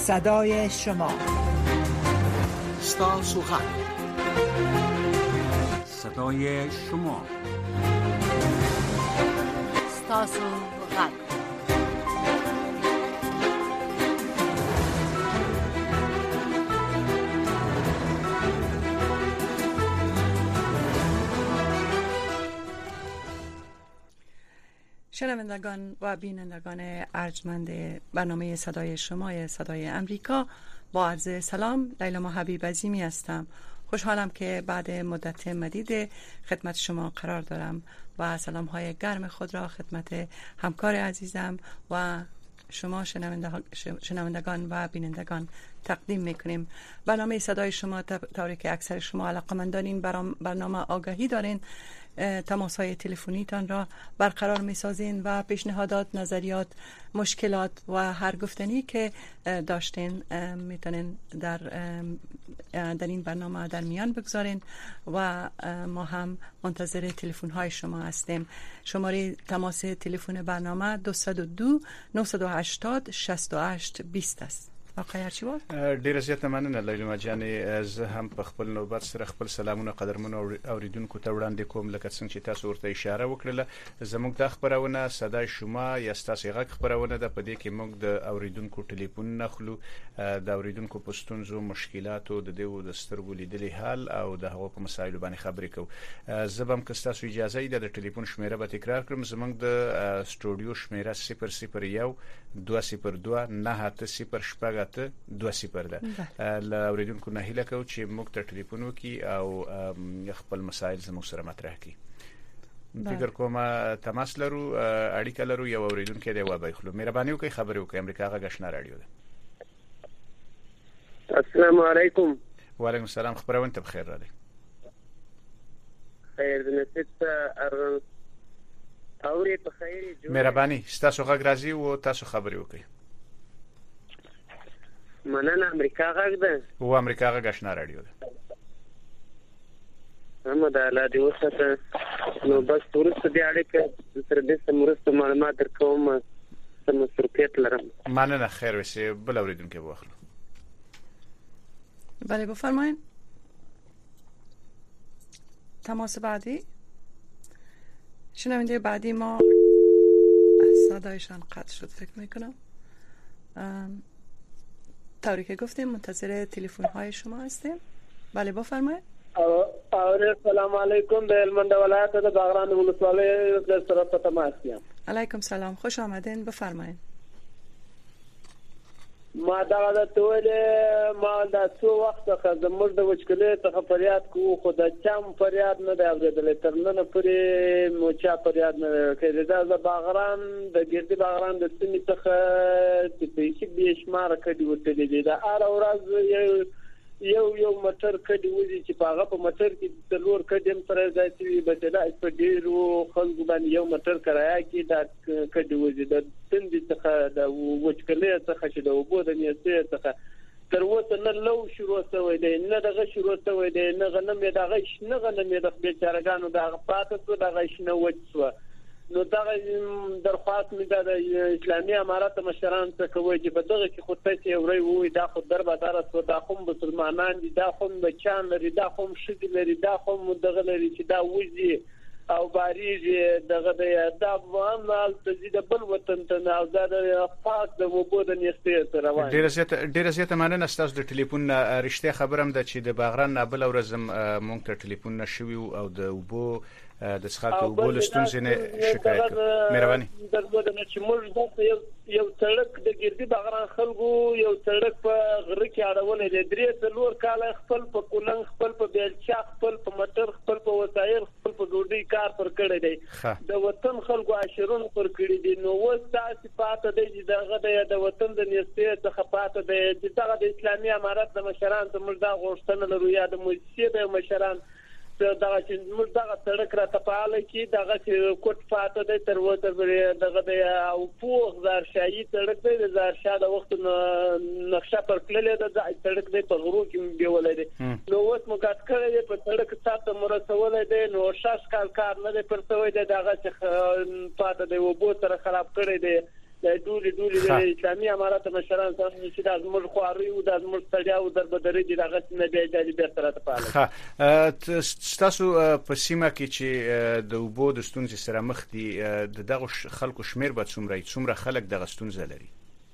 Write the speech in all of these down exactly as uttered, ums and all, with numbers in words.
صدای شما، ستاسو غږ، صدای شما، ستاسو غږ. شنوندگان و بینندگان ارجمند برنامه صدای شما صدای امریکا، با عرض سلام، لیلا حبیب عظیمی هستم. خوشحالم که بعد مدت مدید خدمت شما قرار دارم و سلام های گرم خود را خدمت همکار عزیزم و شما شنوندگان و بینندگان تقدیم میکنیم. برنامه صدای شما طوری که اکثر شما علاقه‌مندان برنامه آگاهی دارین، تماس های تلفنیتان را برقرار میسازین و پیشنهادات، نظریات، مشکلات و هر گفتنی که داشتین میتونین در در این برنامه در میان بگذارین و ما هم منتظر تلفن های شما هستیم. شماره تماس تلفن برنامه دو صفر دو نه هشت صفر شش هشت بیست است. واقعا چی بود؟ ډیره زیاته مننه لیلا جانې. زه هم په خپل نوبت سره خپل سلامونه قدرمن اوریدونکو ته وړاندې کوم. لکه څنګه چې تاسو ورته اشاره وکړه، زموږ د خبرونه صدای شما یا تاسو غږ خبرونه د پدې کې موږ د اوریدونکو ټلیفون نخلو، د اوریدونکو پښتونزو مشکلاتو د دیو د سترګو لیدلې حال او د هغو په مسایلو باندې خبرې کوو. زبم که تاسو اجازه یې د ټلیفون شمیره به تکرار کړم. زموږ د سټوډیو شمیره صفر صفر یو دو صفر دو نه صفر شپږ دو صفر ده. ل اوریدونکو نه هیله کوم چې موږ ته ټلیفون وکړي او خپل مسایل زموږ سره مطرح کړي. فکر کوم تماس لرو، اړیکه لرو. یو اوریدونکو دی وبای خلو، مهرباني وکړئ خبرې وکړئ. امریکا غږ آشنا رادیو ده. السلام علیکم. وعلیکم السلام. خبرونه ته بخیر راځي. خیر دې نصیب ار اوري په خیر جوړ. مهرباني تاسو غږ راځي او تاسو خبرې وکړئ. مننه. امریکا غږ ده او امریکا غږ آشنا رادیو ده. هم دا لا دی وسته نو بس ورسته دی اړیکه سره د سمورسته معلومات درکوم. سم سرکټ لرم. مننه. خیر وسی. بل اوریدونکو واخلو. بله بفرمایید. تماس بعدی شنونده بعدی ما صدایشان قطع شد فکر میکنم. طوری که گفتیم منتظر تلفن های شما هستیم. بله بفرمایید. اور سلام علیکم. د هلمند ولایت د باغران ولسوالۍ د سره په تماس یم. علیکم سلام، خوش آمدین. بفرمایید. ما دا د ټول ما دا څو وخت څخه زموږ د وچکلې څخه فریاد کوو، خو د چم فریاد نه دی اورېدلی. تر نن پورې مو چا فریاد نه کړی. دا د باغران د ګردي باغران د سیمې څخه چې په هیڅ بې شماره کډې وتلي دي. دا هره ورځ یو یو یو موټر کډې وځي چې په هغه په موټر کې څلور کډې هم سره ځای شوي. بچدا په ډېرو خلکو باندې یو موټر کرایه کې دا کډې وځي. د تندې څخه د وچکلې څخه چې د اوبو د نیستۍ څخه تر اوسه نه لو شروع شوی دی، نه دغه شروع شوی دی، نه غنم یې دغه شنه غنم یې د بیچارهګانو دغه پاتې شو، دغه شنه وچ شو. نو دغه درخواست مې د اسلامي امارات مشران څخه کوي چې په دغه کې خو تاسو اوري وي دا خو دربدار سو، دا خو مسلمانان دي، دا خو بچان لري، دا خو شګ لري، دا خو دغه لري چې دا وځي او باریږي دغه د افغان تزيد بل وطن ته او دا خاص د وبود نیستي سره روان. ډیره زیاته ډیره زیاته مننه. تاسو د ټلیفون رښتیا خبرم ده چې د باغران نابل ورزم مونږ ته ټلیفون نشوي او د وبو د څښاک اوبو لستونزې نه شکایت کوي. مهرباني. درته نه چې موږ د یو یو سړک د ګردي باغران خلکو یو سړک په غره کې اړولې دي. درې څلور کال خپل په کولنګ، خپل په بیلچا، خپل په موټر، خپل په وسایل، خپل په ډوډۍ کار پر کړی دی. د وطن خلکو عشرون پر کړی دي. نو اوس تاسو پاته دی چې دغه د وطن د نیستۍ څخه پاته دی چې دغه د اسلامي امارات د مشران ته موږ دا غوښتنه لرو یا د مؤسسې د مشران دغه چې موږ دغه سړک را تپاله کې دغه چې کوټ پاته دی تر وته دغه د او پوغ زارشاهي سړک دی. د زارشاه د وخت نقشه پر کړلې ده. د سړک دی په غرو کې بیولې دی. نو اوس مو کټ کړی دی په سړک ساته مرسولې دی. نو شاش کال کار نه دی پر سوی دی. دغه چې پاته دی وبو سره خراب کړی دی. د ډولې ډولې د اسلامي امارات مشران څنګه چې د زموږ خواري او د زموږ ستړیا او دربدري د هغه نه بیا د بیرته راته پاله. ها تاسو په سیمه کې چې د اوبو د ستونزې سره مخ دي د دغه خلکو شمیر به څومره څومره خلک دغه ستونزه لري؟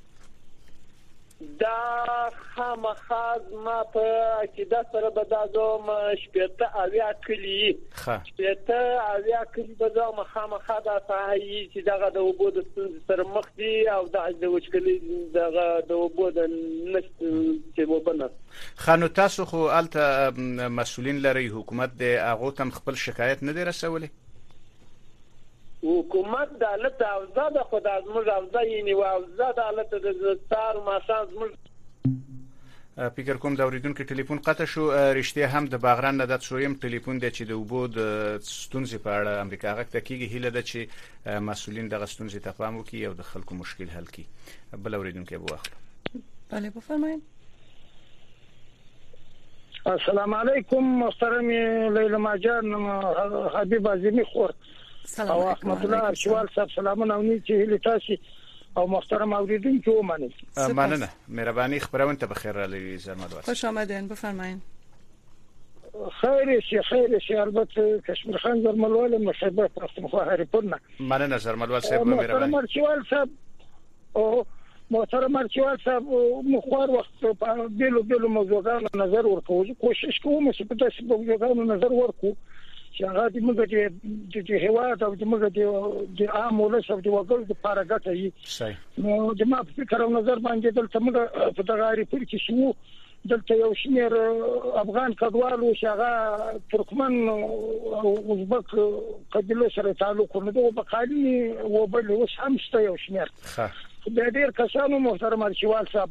دا خامخاز ما په عقیده سره به دا زوم شپېته اویا کلی شپېته اویا کلی به زوم خامخا دا صحیح چې دغه د اوبو د ستونزې سره مخ دي او د وچکلي دغه د اوبو د نشت چې وبنه خانو تاسو خو الته مسؤلین لري حکومت د هغه تم خپل شکایت نه دی رسولي؟ حکومت د حالت اوضاع د خود از موږ اوضاع یې نیو اوضاع د حالت د ستار ماشان موږ فکر کوم دا اوریدونکو ټلیفون قطع شو. رښتیا هم د باغران نه د څویم ټلیفون دی چې د اوبو د ستونزې په اړه امریکا غږ ته کیږي. هیله ده چې مسؤلین دغه ستونزې ته پام وکړي او د خلکو مشکل حل کړي. بل اوریدونکو به واخلو. بله بفرمایئ. السلام علیکم محترم لیلا جان حبیب عظیمی خور سلام او احمد الله ارشوال صاحب سلامونه او نیت هیله تاسو او محترم اوریدونکو ومنئ. مننه مهرباني خبرونه ته بخیر را لوي زرمدوار. خوش آمدین بفرمایید. خیر شي خیر شي البته کشمیر خان زرملوال مشابه پښتونخوا هریپورنه. مننه زرملوال صاحب مهرباني. محترم ارشوال صاحب او محترم ارشوال صاحب مخوار وخت په بیلو بیلو موضوعاتو نظر ورکوي. کوشش کوم چې په تاسو موضوعاتو نظر ورکو چې هغه د موږ د هیواد او د موږ د عام ولس او د وګړو لپاره ګټه وي. صحیح. نو د ما په فکر او نظر باندې دلته موږ په دغه ریپورت کې شو دلته یو شمېر افغان کډوالو چې هغه ترکمن او ازبک قبیلو سره تعلق لري په قالي او بل اوس هم شته یو شمېر. ښه. د ډېر کسانو محترم ارشوال صاحب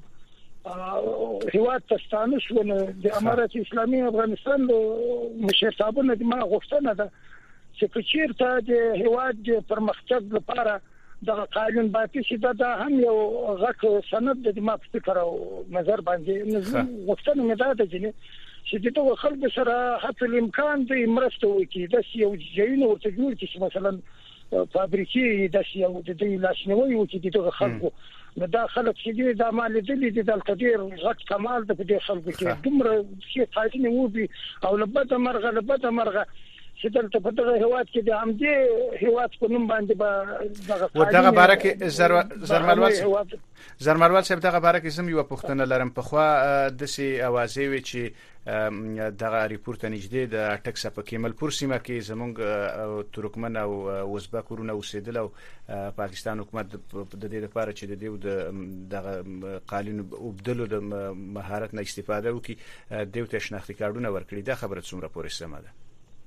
هیواد تستانه شو د امارات اسلامي افغانستان د مشرتابونه د ما غوښتنه ده چې چیرته د هیواد د پرمختګ لپاره د قانون باندې چې دا هم یو غټ سند د ما په فکر او نظر باندې غوښتنه مې ده چې د دغه خلکو سره حتی امکان د مرسته وکړي د یو ځای نو ورته جوړ کړي مثلا فابریکې د یو د دې لاسنیوي وکړي دغه خلکو نو دا خلک چې دا مال دي د القدیر غټ کمال د دې خلکو چې دومره شي قاعده وو بي او لبته مرغه لبته مرغه چې دلته په دغه هیواد کې د همدې هیواد په نوم باندې به و دغه بارکه زرملوال زرملوال صاحب دغه بارکه سم یو پښتنه لرم په خو د سي اوازې وی چې دغه ریپورت نږدې د اټک سپ کېمل پور سیمه کې زمونږ ترکمن او ازبک ورونه اوسېدل او پاکستان حکومت د دې لپاره چې د دې دغه قانون وبدلو د مهارت نه استفاده وکړي د یو تشناختی کارډونه ورکړي دا خبره څومره پورې سمه ده؟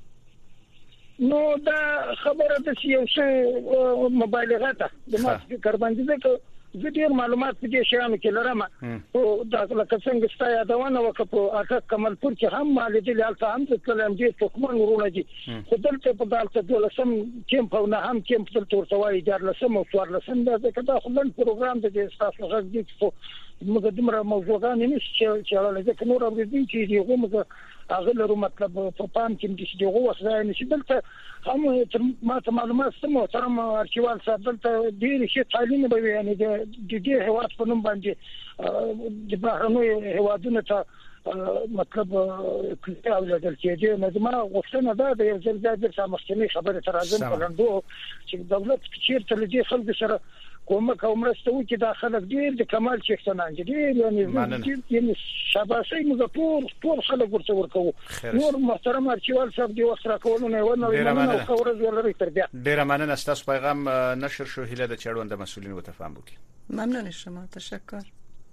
نو دا خبره د یو څه مبالغه ده د ما فکر باندې ده زه ډیر معلومات په دې شیانو کې لرم او دا لکه څنګه ستاسو یادونه وکړو اټک کملپور کې هم مالدي الته هم د کلم دي تکمن ورونه دي خو دلته په دالته دولسم کیمپ او نه هم کیمپ دلته ورتوي د لسم او څوار لسم دا کدا خلن پروګرام د تاسو غږ دي خو موږ دمر موضوعات نه چې چې علاوه ځکه نور اوریدل چې دی غومه اغلرو مطلب په پام کې د دې غو وسره نه چې دلته هم ما ته معلومات سمو ترم ارشیوال صاحب دلته ډیر شي تعلیم به یعنی د دې هواد په نوم باندې د بهرنوي هوادونو ته مطلب کله او دل کې دې نظم غوښتنه ده د یو ځل د سمختنی خبره تر ازم کولندو چې دولت چیرته لږه خلک سره کومک او مرسته وکړي د خلک ډیر د کمال شخصنان دي یعنی یعنی شاباسي موږ ټول ټول خلک ورته ورکو نور محترم ارشیوال صاحب دی وسره کولونه ونه ونه خورز ولري تر بیا ډیر مننه تاسو پیغام نشر شو هله د چړوند مسولین وتفاهم وکړي. ممنون شما تشکر.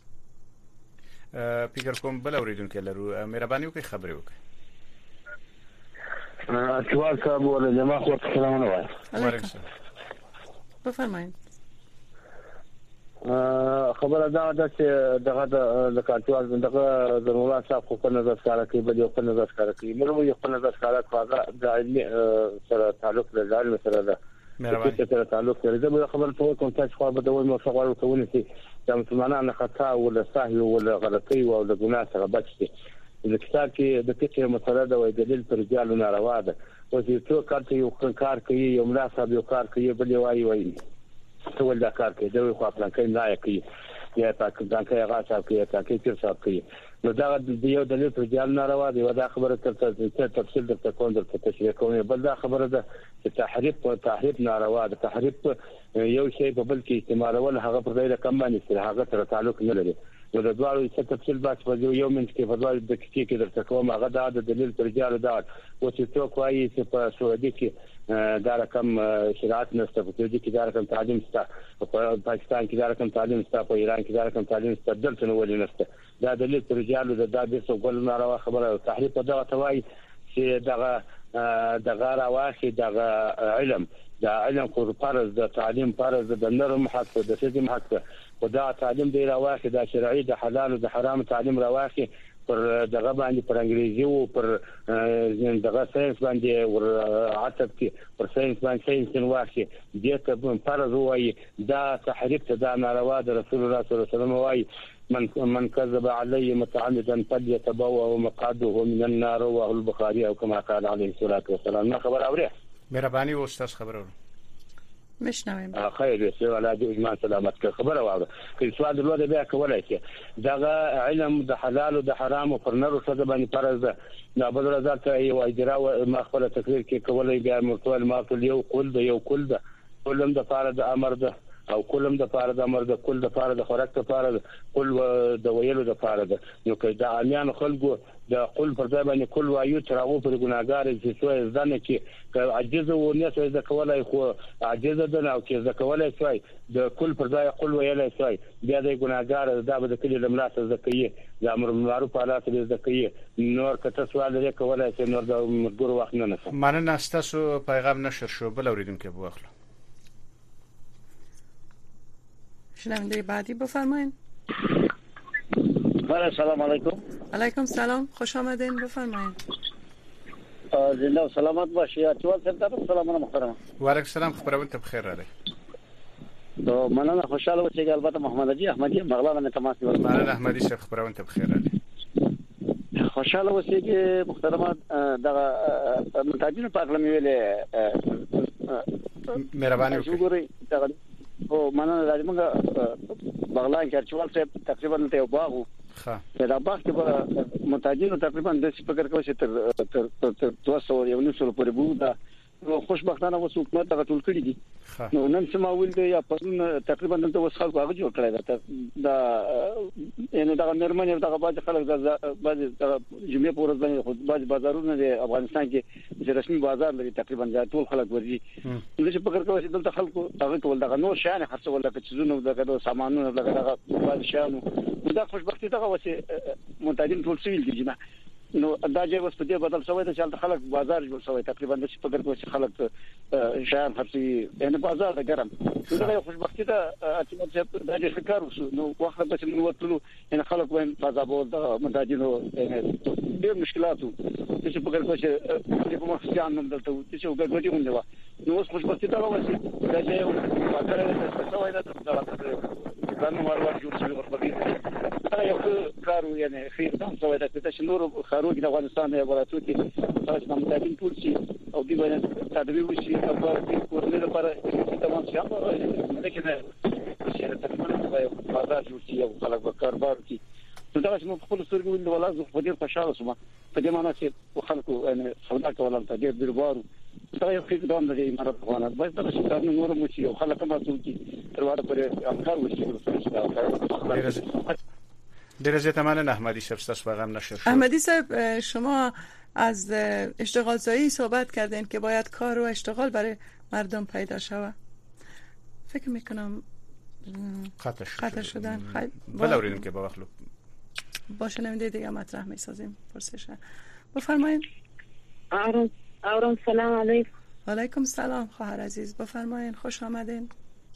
فکر کوم بل اوریدونکو لرو مهرباني وکړئ خبرې وکړئ. ارشیوال صاحب ولې جماعت خو سلامونه وایي. وعلیکم بفرمایئ. خبره دا ده چې دغه د کارتوال دغه د مولا صاحب خو په نظر سره کې بل یو په نظر سره کې نو یو په نظر سره کاغه د علمي سره تعلق لري علم سره ده مهرباني سره تعلق لري دا خبره ته کوم تاسو خو به دوی مو څنګه ورته چې د مسلمانانو خطا ولا صحیح ولا غلطي او د ګناه سره بچي د کتاب کې د فقه مسله ده او دلیل پر رجال ناروا ده او چې څو کارته یو کار کوي یو ملا صاحب یو کار کوي بل وایي وایي څول دا کار کوي دوی خو پلان کوي نه کوي یا پاکستان کې هغه صاحب کوي یا کې تر صاحب کوي نو دا د یو دلیل پر ځان ناروا دی دا خبره تر تفصیل د تکون د تشریح کوي بل دا خبره ده چې تحریف او تحریف ناروا ده تحریف یو شی په بل کې استعمالول هغه پر ځای کم باندې سره هغه سره تعلق نه لري نو د دوه څه تفصیل بحث په یو منځ کې په دوه د کې کې درته کوم هغه دا د دلیل پر ځای ده او چې څوک وایي چې په سعودي کې دا رقم شریعت نشته په دې کې دا رقم تعلیم شته په پاکستان کې دا رقم تعلیم شته په ایران کې دا رقم تعلیم شته دلته نو ولې نشته دا دلیل پر ځای ده دا د څو ګل ناروا خبره تحریف په دغه توای چې دغه دغه راوخي دغه علم دا علم خو فرض د تعلیم فرض د نرم حق د سیدم حق خدا تعلیم دی راوخي د شرعي د حلال او د حرام تعلیم راوخي پر دغه باندې پر انګریزي او پر دغه ساينس باندې ور عتب کې پر ساينس باندې ساينس واخي دې ته فرض وایي دا تحریف ته دا ناروا د رسول الله صلی الله علیه وسلم وایي من من كذب علي متعمدا فليتبوأ مقعده من النار رواه البخاري او كما قال عليه الصلاه والسلام ما خبر اوره مهرباني و استاد خبر اوره مشنویم خیر سه ولا د اجماع سلامت که خبره واوره که سوال درلوده بیا کولای شي دغه علم د حلال او د حرام او پر نرو څه باندې فرض ده دا بدل رضا ته یو اجرا ما خپل تقریر کې کولای بیا مرتول ما ټول یو کول ده یو کول ده کولم د فار د امر ده او کولم د فار د امر ده کول د فار د خوراک د فار ده کول د ویلو د فار ده نو که دا امیان خلکو د قل پر ځای باندې کول وایو چې راغو پر ګناګار چې څو ځنه کې عجز و نه څه د کولای خو عجز ده نو چې د کولای شوی د کل پر ځای قل ویلای شوی بیا د ګناګار دا به د کلی لملاس زکیه د امر معروف حالات د زکیه نور کته سوال لري کولای چې نور د مګور وخت نه نه مننه تاسو پیغام نشر شو بل اوریدونکو به واخلو شنونده بعدی بفرمایید. بله سلام علیکم. علیکم سلام خوش آمدین بفرمایید. زنده و سلامت باشی. چوال سلطان سلام محترم. و علیکم سلام خبرونه ته بخیر راغلی. تو مننه خوشاله اوسئ البته محمد اجي احمدي بغلان نه تماس نیول. مننه احمدي صاحب خبرونه ته بخیر راغلی. خوشاله اوسئ چې محترم دغه متاجین پارلمان ویلې مهرباني وکړئ. او مننه راځي موږ بغلان کې چوال صاحب تقریبا ته یو باغ ښه دا باغ کې متاجین تقریبا د سپیکر کوي تر تر تر دوه سوه یو نیم سوه پورې بو دا خوشبختانه اوس حکومت هغه ټول کړی دي نو نن سم اول دی یا پرون تقریبا د اوس خلکو هغه جوړ کړی دا دا یعنی دا نرمنه دا باج خلک دا باج جمعې په ورځ باندې خود باج بازارونه د افغانستان کې چې رسمي بازار لري تقریبا دا ټول خلک ورځي نو چې فکر کوي چې دلته خلکو هغه ټول دا نور شان خرڅول لکه چې زونه دا سامانونه لکه دا باج شانو دا خوشبختی دا وسه متاجین ټول سویل دي جنا نو دا چې اوس په دې بدل شوی دا چې خلک بازار جوړ شوی تقریبا د څه فکر کوي چې خلک شان خرڅي یعنی بازار د ګرم دا خوشبختی دا چې دا چې فکر وسو نو وخت به چې موږ وټلو ان خلک وایم فازابو د متاجینو ډېر مشکلاتو چې فکر کوي چې په مخکې نن دلته چې وګړي ونیو نو اوس خوشبختی دا وایي دا چې فکر شوی دا دا نو ورور جوړ شوی ورپدې دا یو کارو یعنی خیر دا څه دا چې نور خاروج د افغانستان د ولایتو کې تاسو د متاجین ټول شي او دی باندې تدویر وشي او په کورنۍ لپاره تمام شي دا کې چې تقریبا په بازار جوړ شي او خلک په کاروبار کې نو دا چې موږ خپل سترګې ولې ولا زه په ډېر خوشاله شوم په دې معنی چې خلکو یعنی سودا کول ته ډېر دربارو دا یو څه دوام دی امارات افغانات بس دا چې کار نور مو شي او خلک هم تاسو کې ترواده پرې افکار وشي در زیت ممنون احمدی صاحب استاد پیغام نشر شد. احمدی صاحب شما از اشتغال زایی صحبت کردین که باید کار و اشتغال برای مردم پیدا شود. فکر میکنم قطع شدن. بله اوریدیم که با وقت با شنونده دیگه مطرح میسازیم پرسش. بفرمایید. آرام آرام سلام علیکم. و علیکم سلام خواهر عزیز بفرمایید خوش آمدین.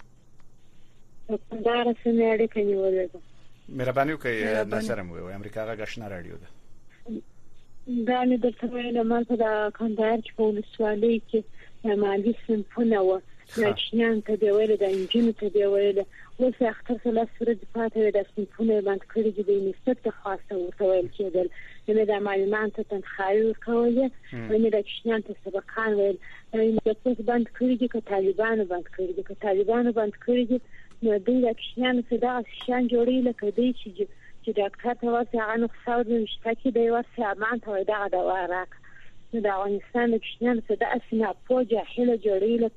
داره سمیاری کنی ولیدم. مهرباني وکړئ نظر مو وي امریکا غا غشنا رادیو ده دا نه د تمه نه مال په کندهار کې په ولسوالۍ کې مالي سنفونه و ناچنیان ته دی ویل د انجن ته دی ویل اوس اختر سره سره د پاتې د سپونه باندې کړی دی نسبت ته خاصه ورته ویل کېدل نو د معلومات ته تنخواه کوله ونې د چنان ته سبقان ویل نو د څه باندې کړی دی که طالبانو باندې کړی دی که طالبانو باندې کړی دی نو دوی د چنان څخه دا شان جوړی لکه دی چې چې ډاکټر ته ورته هغه نو څاو د مشتاکي دی ورته امان ته دا دا وراک نو د افغانستان د چنان څخه د اسنه په جاهل جوړی لکه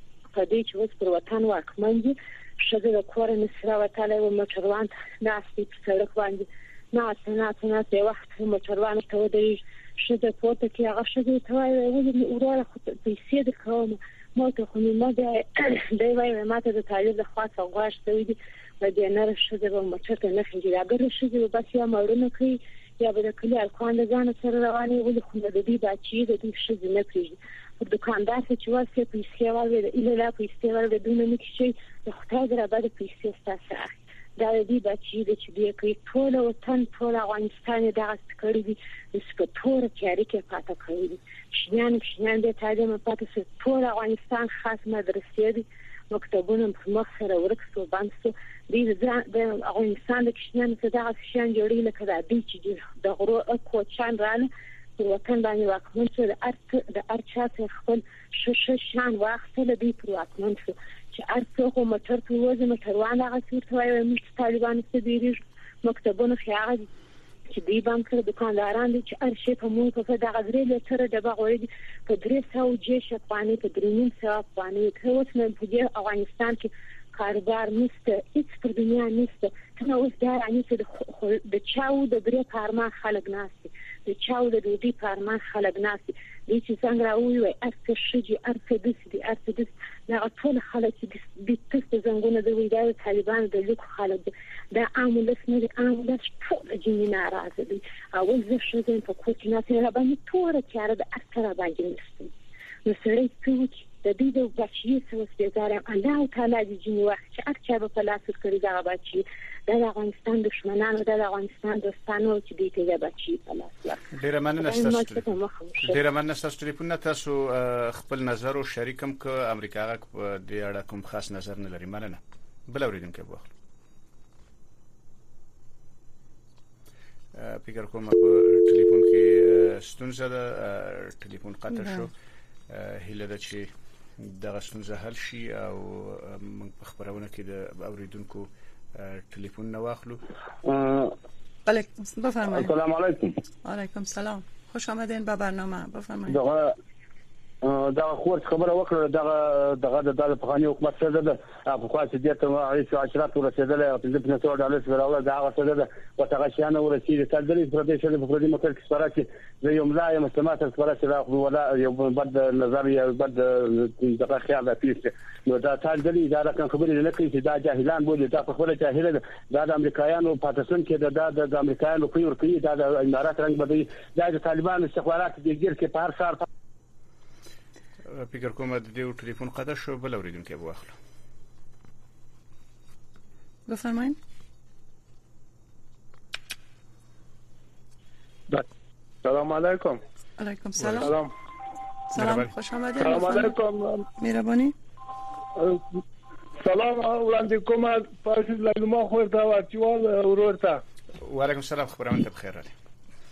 کدی چې اوس پر وطن واکمن دي شګه د کور نسره وتاله او موټروان ناشتي په سړک باندې نه څنګه څنګه په وخت موټروان ته ودی شګه پورته کې هغه شګه ته وایي ولې اوره پیسې د کوم مو ته خو نه دی دی وایي ماته د طالب د خاصه غواړي دی و دې نه شګه به موټر ته نه خېږي اگر شګه بس یا مړونه کوي یا به د کلی الکوان ځان سره رواني ولې خو د دې بچي د دې شګه نه کوي دکاندار چې واسه پیسې والي اله لا پیسې والي دونه نه کیږي د خدای دره بعد پیسې ستاسو دا دې بچي د چې دې کوي ټول وطن ټول افغانستان دغه ستکړي دي د سپټور چاري کې پاتې کوي شنان شنان د تعلیم پاتې ټول افغانستان خاص مدرسې دي مکتبونه په مخ سره ورکسو باندې دې د افغانستان د شنان څخه دغه شان جوړی لکه د دې چې د غرو اکو چان رانه وطن باندې واکمن شو د ارت د ارچا خپل شش شان واخته دی پر واکمن شو چې ارڅو کوم موټر په وځه موټروان هغه څورته وایي موږ طالبان څه دیری مکتبونه خیاغ چې دی باندې دکانداران دي چې ارشي په مو په دغه درې لتر د بغوي په درې سو جیش افغاني په درې سو افغاني ته اوس نه په افغانستان کې کاروبار نشته هیڅ په دنیا نشته ته اوس دا رانی چې د چاو د درې پارما خلک ناشته د چاو د دوی پارمان خلک ناسي د چې څنګه راوي ارڅ شجي ارڅ دس دي ارڅ دس دا ټول خلک چې د تست زنګونه د ویډیو طالبان د لوک خلک دا عاملس نه عاملس ټول جنې ناراضه دي او زه شوم په کوټه نه سره باندې تور چاره د اثر باندې نشته نو سره څوک د دې د بچي څه وسپیزاره الله تعالی دې جنې وخت چې اکثر په لاس کړی دا بچي د افغانستان دښمنانو د افغانستان دوستانو چې دې کې بچي په لاس ډیر مننه ستاسو ډیر مننه ستاسو ټلیفون تاسو خپل نظر او شریکم ک امریکا غا د اړه کوم خاص نظر نه لري مننه بل اوریدونکو بوخل فکر کوم په ټلیفون کې ستونزه ده ټلیفون قطع شو هله د چې دغه ستونزه حل شي او موږ په خبرونه کې د اوریدونکو ټلیفون نه واخلو بله بفرمایید السلام علیکم علیکم سلام خوش آمدین به برنامه بفرمایید دغه دا خورت خبره وکړه دغه دغه د پخوانی حکومت سره د افغان سیاست او رئیس عشرات ورسېدل او د پنځه ډالر سره راوړل دا هغه سره د وتغشیانه ورسېد تل د پردیش د پردي مکر کې سپاراتي د یو ملای مستمات سپاراتي راغلو ولا یو بد نظر یا بد دغه خیال پیښ نو دا تل د اداره کان خبرې نه کوي چې دا جاهلان بوله دا په خپل جاهل دا د امریکایانو پاتسون کې دا د امریکایانو په ور کې دا د امارات رنگ بدی دا د طالبان استخبارات د ګیر کې په هر ښار فکر کوم د دې ټلیفون قطع شو بل اوریدونکو به واخلو بفرمایئ سلام علیکم علیکم سلام سلام سلام خوش آمدید سلام علیکم مهربانی سلام وړاندې کوم پاسې لګما خو دا ورچوال ورورته وعلیکم السلام خبرونه ته بخیر علي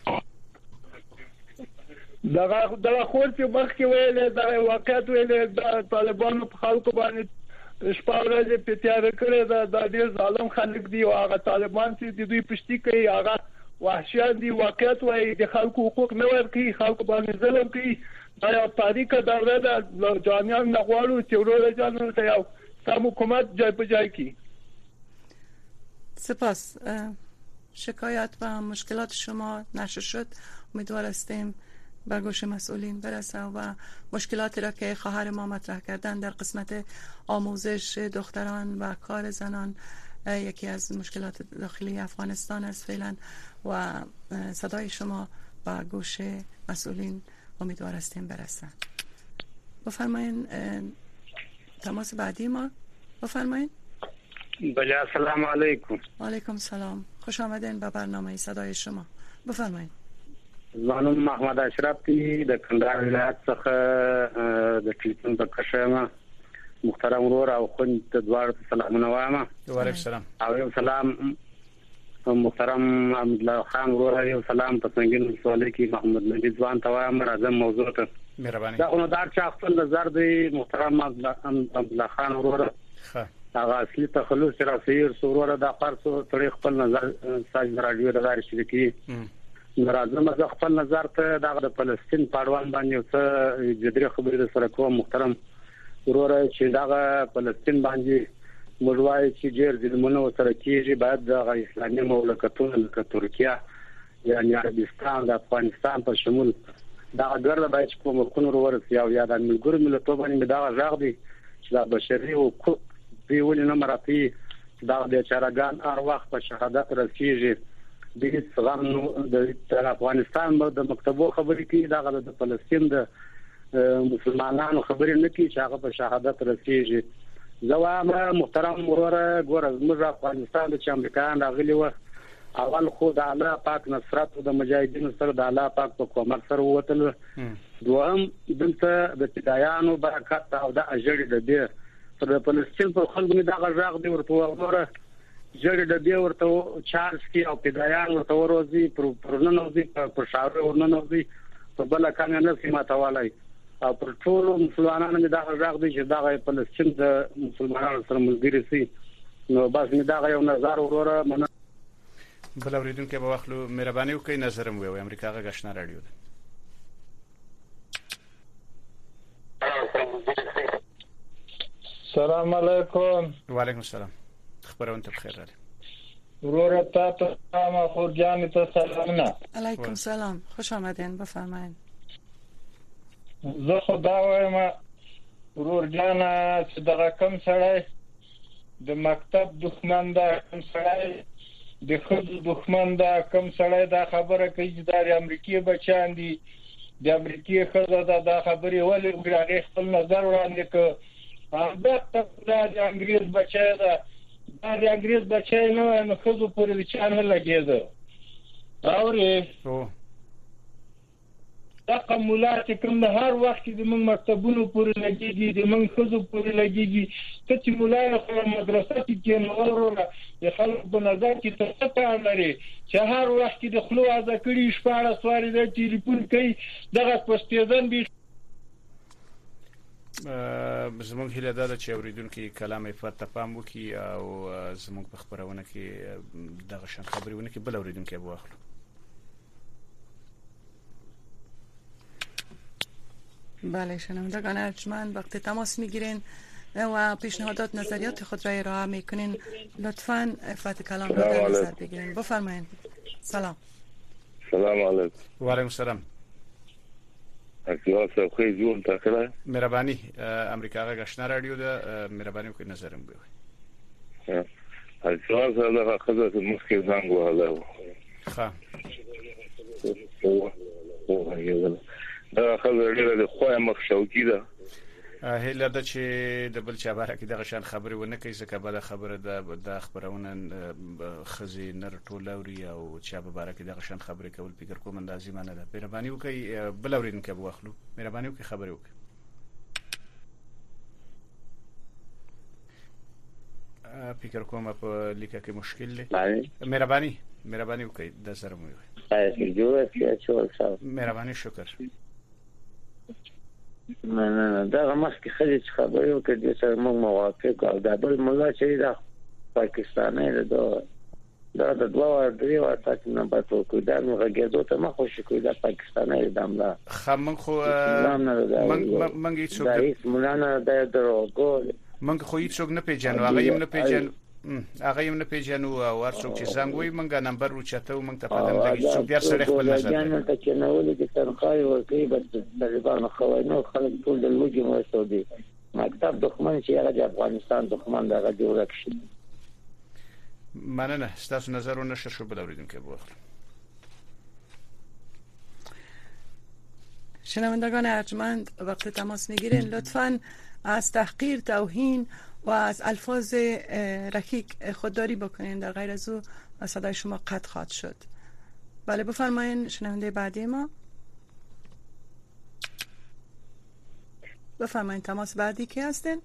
دغه دغه خور چې مخ کې ویل دا واقعیت ویل د طالبانو په خلکو باندې شپاره په تیار کړی دا د دې ظالم خلک دی او هغه طالبان چې د دوی پښتي کوي هغه وحشیان دي واقعیت وایي د خلکو حقوق نه ورکوي خلکو باندې ظلم کوي دا یو تاریخ درده د جانیان نغواړو چې ورور جانو ته یو سم حکومت جای په جای کی سپاس شکایت و مشکلات شما نشر شد امیدوار هستیم به گوش مسئولین برسه و مشکلاتی را که خواهر ما مطرح کردن در قسمت آموزش دختران و کار زنان یکی از مشکلات داخلی افغانستان است فعلا و صدای شما به گوش مسئولین امیدوار هستیم برسه. بفرمایین تماس بعدی ما بفرمایین. بله السلام علیکم. علیکم سلام خوش آمدین به برنامه صدای شما بفرمایین. زانو محمد اشرف دی د کندهار ولایت څخه د ټلیفون په کښه محترم ورور او خوند ته دوار سلامونه وایم. وعلیکم السلام. او سلام محترم احمد الله خان ورور یو سلام په څنګه سوال کې محمد نبی ځوان ته وایم راځم موضوع ته. مهرباني. دا خو دا چې خپل نظر دی محترم احمد الله خان ورور. ښه. هغه اصلي تخلص را سیر سورور دا پارسو تړي خپل نظر ساج رادیو دغه شریکي. راځم زه خپل نظر ته د فلسطین پاړوان باندې څه جدي خبرې سره کوم محترم ورور چې دا فلسطین باندې مړوای چې ډېر ظلمونه سره کیږي باید د اسلامي مملکتونو لکه ترکیه یعنی عربستان د افغانستان په شمول دا ګرځي باید کوم کوم ورور سیاو یا د ملګرو ملتونو باندې دا غږ دی چې د بشري حقوق په ولې نه مراتي دا د چارګان هر وخت په شهادت رسیږي د اسلام د افغانستان د مکتبو خبرې کې دا د فلسطین د مسلمانانو خبرې نه کې چې هغه په شهادت رسیږي. زوام محترم ورور ګور زموږ افغانستان د امریکایان راغلي و اول خو د الله پاک نصرت او د مجاهدینو سره د الله پاک په کومر سره وته دوام دلته د پیدایانو برکت او د اجر د دې پر فلسطین په خلکو دا غږ دی ورته وره جړ د دې ورته چارج کې او پیدایان ورته وروزي پروننوزي په شاور ورننوزي په بل کانه نه سیمه توالای او پر ټول مسلمانانو دا غږ دی چې دا فلسطین د مسلمانانو سره ملګری سي نو بس می دا یو نظر وروره من بل اوریدونکو به واخلو مهرباني وکړئ نظر مو وي امریکا غږ آشنا رادیو ده. السلام علیکم. وعلیکم السلام. خبرونه ته بخیر راغلی. ورور تاسو ما خور جان ته سلامونه. علیکم سلام. خوش آمدین بفرمایید. زه خدا وایم ورور جان چې دغه کم سړی د مکتب دښمن دا کم سړی د خود دښمن دا کم سړی دا خبره کوي چې د امریکای بچان دي د امریکای خزه دا, دا خبره ولې وګړي خپل نظر وړاندې ک البته د انګریز بچای دا د انګریز بچای نه نو خود پورې چانه لګیږي اورې دا قمولات کوم هر وخت د موږ مکتبونو پورې لګیږي د موږ خزو پورې لګیږي چې مولای خو مدرسې کې نه وروره د خلکو په نظر کې څه کار لري چې هر وخت د خلو ازا کړي شپاره سواري د ټلیفون کوي دغه پستیدن به زموږ هیله ده چې اوریدونکو کلام عفت ته پام وکړي او زموږ په خبرونه کې دغه شان خبرونه کې بل اوریدونکو به واخلو. بله شنوندگان ارجمند وقتی تماس میگیرین و پیشنهادات نظریات خود را ارائه میکنین لطفاً عفت کلام را در نظر بگیرین. بفرمایید. سلام. سلام علیکم. و علیکم السلام. اکیاس خوی جون تاکره مهربانی امریکا غږ آشنا رادیو ده مهربانی وکړئ نظرم بوي. اکیاس دا خزه مسکه زنګ وهله. ښه. دا خبره ډیره د خوای مخ شوکی ده هله د چې د بل چا باره کې دغه شان خبرې ونه کوي ځکه بل خبره ده د خبرونه خزي نر ټولوري او چا به باره کې دغه شان خبرې کول فکر کوم اندازې معنی ده. مهرباني وکړئ بل اوریدونکو به واخلو. مهرباني وکړئ خبرې وکړئ. فکر کوم په لیکه کې مشکل دی. مهرباني مهرباني وکړئ د سره مو وي. مهرباني شکر. نه نه دا مخکې خلک خبرې وکړي چې موږ موافق او دا بل مولا چې دا پاکستاني ده دا د دوه درې وخت نه پاتو کو دا نو غږېدو ته ما خوشی کوي دا پاکستاني داملا خمن خو من من هیڅ څوک مولانا دا دروغ من خو هیڅ څوک نه پیژنو هغه یې نه پیژنو هغه یې نه پیژنو او ورڅوک چې څنګه وي منګه نمبر وچته او منګ ته پدم لګي چې بیا سره خپل نظر جان ته کې نو ولې چې تنخواه ورکړي بس طالبان خو نو خلک ټول د لوګي مو سعودي مکتب دښمن چې هغه د افغانستان دښمن دغه جوړ کړي. مننه ستاسو نظر ونشر شو بل اوریدونکو به واخلم. شنوندگان ارجمند وقتی تماس میگیرین لطفاً از تحقیر توهین و از الفاظ رکیک خودداری بکنین در غیر از او صدای شما قطع خواهد شد. بله بفرمایین شنونده بعدی ما. بفرمایید. تماس بعدی کی هستین؟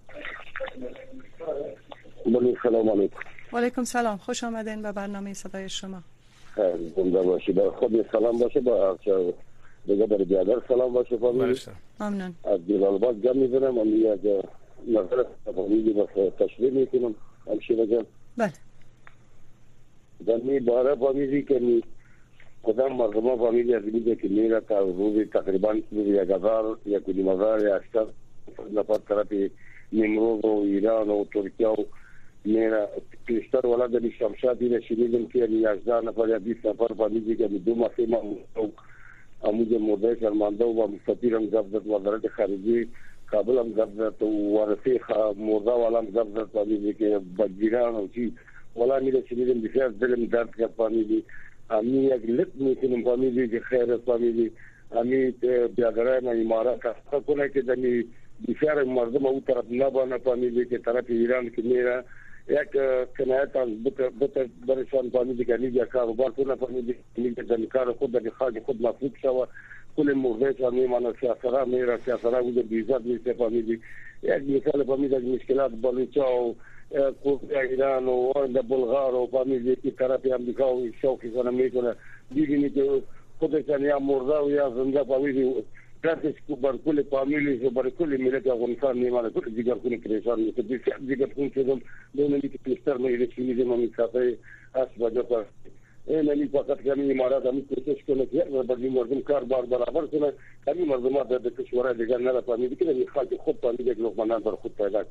بله سلام علیکم. و علیکم سلام، خوش آمدین به برنامه صدای شما. خیر زنده باشید. خود سلام باشه با دیگه در بیادر سلام باشه فامیلی. ممنون. از جلال‌آباد جمع می‌زنم من از نظر فامیلی با تشریح میکنم همشیره جان. بله. در می باره فامیلی که می کدام مردم فامیلی از میگه که میره تا روزی تقریبا روزی یک هزار یا کدیم هزار یا هشتاد نفر طرف نمروز و ایران و ترکیه و میره پیشتر ولد می شمشاد اینه شنیدم که هجده نفر یا بیست نفر فامیلی که دو مخیم اموج مرده شرمانده و مستطیر هم زبزت وزارت خارجی کابل هم زبزت و ورسی مرده والا هم زبزت فامیلی که بگیران و چی ولا میره شنیدم بسیار دلم درد کرد فامیلی. امی یک لط میکنم فامیلی که خیر فامیلی امی بیادرای من امارات کستا کنه که دمی بسیار مردم او طرف نبانه فامیلی که طرف ایران که میره یک کنایت از بطر برشان فامیلی که نیجا کاروبار کنه فامیلی نیجا دمی کار خود دمی خاک خود مفروض شوه کل مرده شان میمانه سیاسرا میره سیاسرا او در بیزاد میشه فامیلی. یک مثال فامیلی از مشکلات بلوچا و کوفه ایران و در بلغار و فامیلی که طرف امریکا و شوقی کنه میکنه دیگه که خودشان یا مرده و یا زنده فامیلی درسش که بر کل فامیلی و بر کل ملت افغانستان میمانه کل دیگر کنی پریشان میشه بسیار دیگر کن شدم دونه که پیشتر میره شنیدم و میساته هست بجا پر اینمی فقط که همی امارات همی کوشش کنه که بردی مردم کار بار برابر کنه همی مردم ها در کشورهای دیگر نره فامیلی که همی خاک خود فامیلی یک لقمانان بر خود پیدا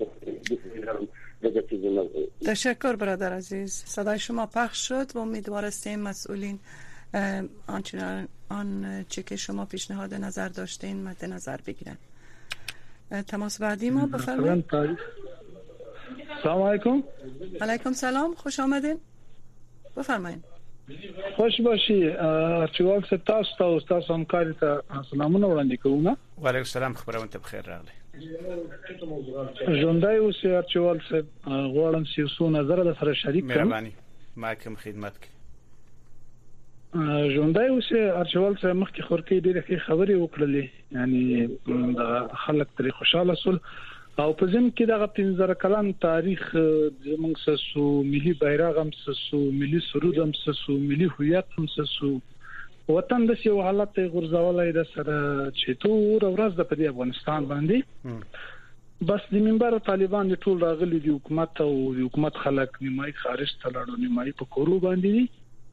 کنه. تشکر برادر عزیز. صدای شما پخش شد و امیدوار هستیم مسئولین آنچنان آن چه که شما پیشنهاد نظر داشتین مد نظر بگیرن. تماس بعدی ما بفرمایید. سلام علیکم. علیکم سلام، خوش آمدین. بفرمایید. خوش باشی. ارچوال ستاسو ته او تاسو همکاري ته سلامونه وړاندې کوم. وعلیکم السلام، خبرونه ته بخیر راغلی. ژوندای اوسې ارچوال صاحب غواړم چې څو نظر د سره شریک کړم. مهرباني ما کوم خدمت کوي. ژوندای اوسې ارچوال صاحب مخکې خورکې ډېرې ښې خبرې وکړلې، یعنی د خلک ترې خوشاله سول او په ځم کې دغه پنځه کلن تاریخ زموږ سسو ملي بیرغ هم سسو ملي سرود هم سسو ملي هویت هم سسو وطن د سیو حالت غرزولای د سره چې تور ورځ د په افغانستان باندې بس د منبر طالبان ټول راغلي دي حکومت او حکومت خلک نیمای خارج ته لاړو نیمای په کورو باندې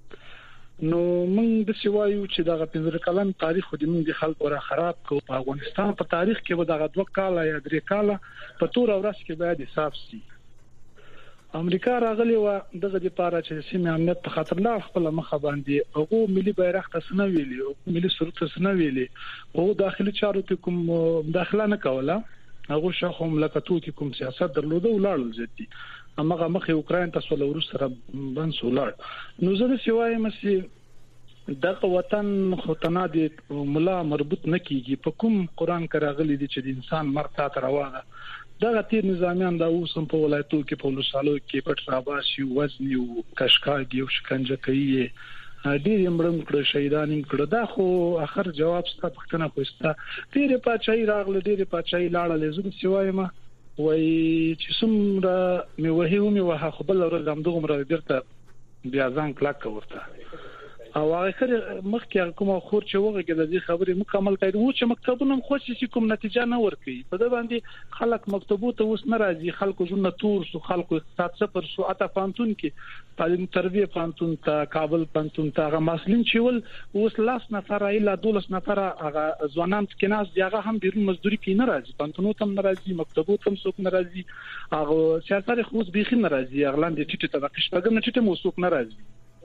نو موږ د سیوایو چې دغه پنځه کلن تاریخ د موږ خلکو را خراب کو په افغانستان په تاریخ کې به دغه دوه کاله یا درې کاله په تور ورځ کې باید حساب شي. امریکا راغلی و دغه لپاره چې سیمه امنیت په خاطر لا خپل مخه باندې هغه ملي بیرغ ته سن ویلي او ملي سرود ته سن ویلي او داخلي چارو کې کوم داخله نه کوله هغه شخو مملکتو کې کوم سیاست درلوده ولړل زدي امغه مخه اوکرين ته سول ورس سره بن سولار نو زه د سیوای مې دغه وطن خطنا دي ملا مربوط نکیږي په کوم قران کې راغلي دي چې د انسان مرتا تر واغه دغه تیر نظامیان دا اوسم په ولایتو کې په لوسالو کې پټ راباسي وزن او کشکاږي او شکنجه کوي ډیر مړم کړ شهیدان کړ دا خو اخر جواب ست پختنه خوستا تیر پچای راغله ډیر پچای لاړه زو سیوای ما وای چې څومره مې وهیو مې وه خو بل ورځ هم دغه مر درته بیا ځان کلاک ورته او اخر مخکې کومه خور چې وګه د دې خبرې مکمل کړي و چې مکتبونه خو چې کوم نتیجه نه ورکړي په دا باندې خلک مکتبو ته اوس ناراضي خلکو جون تور سو خلکو اقتصاد صفر سو اته پانتون کې تعلیم تربیه پانتون ته کابل پانتون ته هغه مسلین چې ول اوس لاس نفر ایله دولس نفر هغه ځوانان کې ناس دیغه هم بیرون مزدوري کې ناراضي پانتونو ته ناراضي مکتبو ته څوک ناراضي هغه سیاست خو بيخي ناراضي اغلان دي چې ته تقشپګم نه چې ته موسوک ناراضي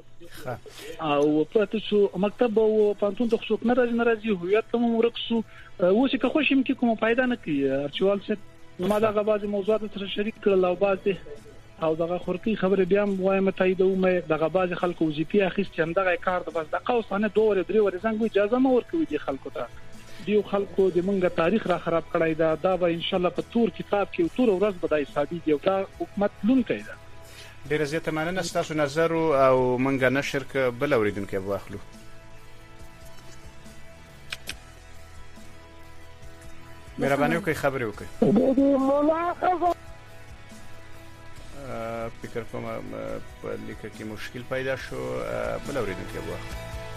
او پاتې شو مکتب او پانتون ته څوک ناراضي ناراضي هویت ته مرکسو و چې خوشم کې کومه فائدہ نه کوي ارچوال څه ما دا غواړم موضوعات سره شریک کړل او بازه او دغه خورکی خبره بیا وایم تایید او مې دغه باز خلکو جی پی اخیست چې دغه کار د بس د قوسانه دوه درې ور څنګه اجازه ما ورکوي دي خلکو ته دیو خلکو د منګه تاریخ را خراب کړی دا دا به ان شاء الله په تور کتاب کې تور ورځ بدای حسابي دی او دا حکومت لون کوي دا ډیر زیاته مننه ستاسو نظر او منګه نشر ک بل اوریدونکو واخلو. مهرباني وکړئ خبرې وکړئ. فکر کوم په لیکه کې مشکل پیدا شو. بل اوریدونکي وخت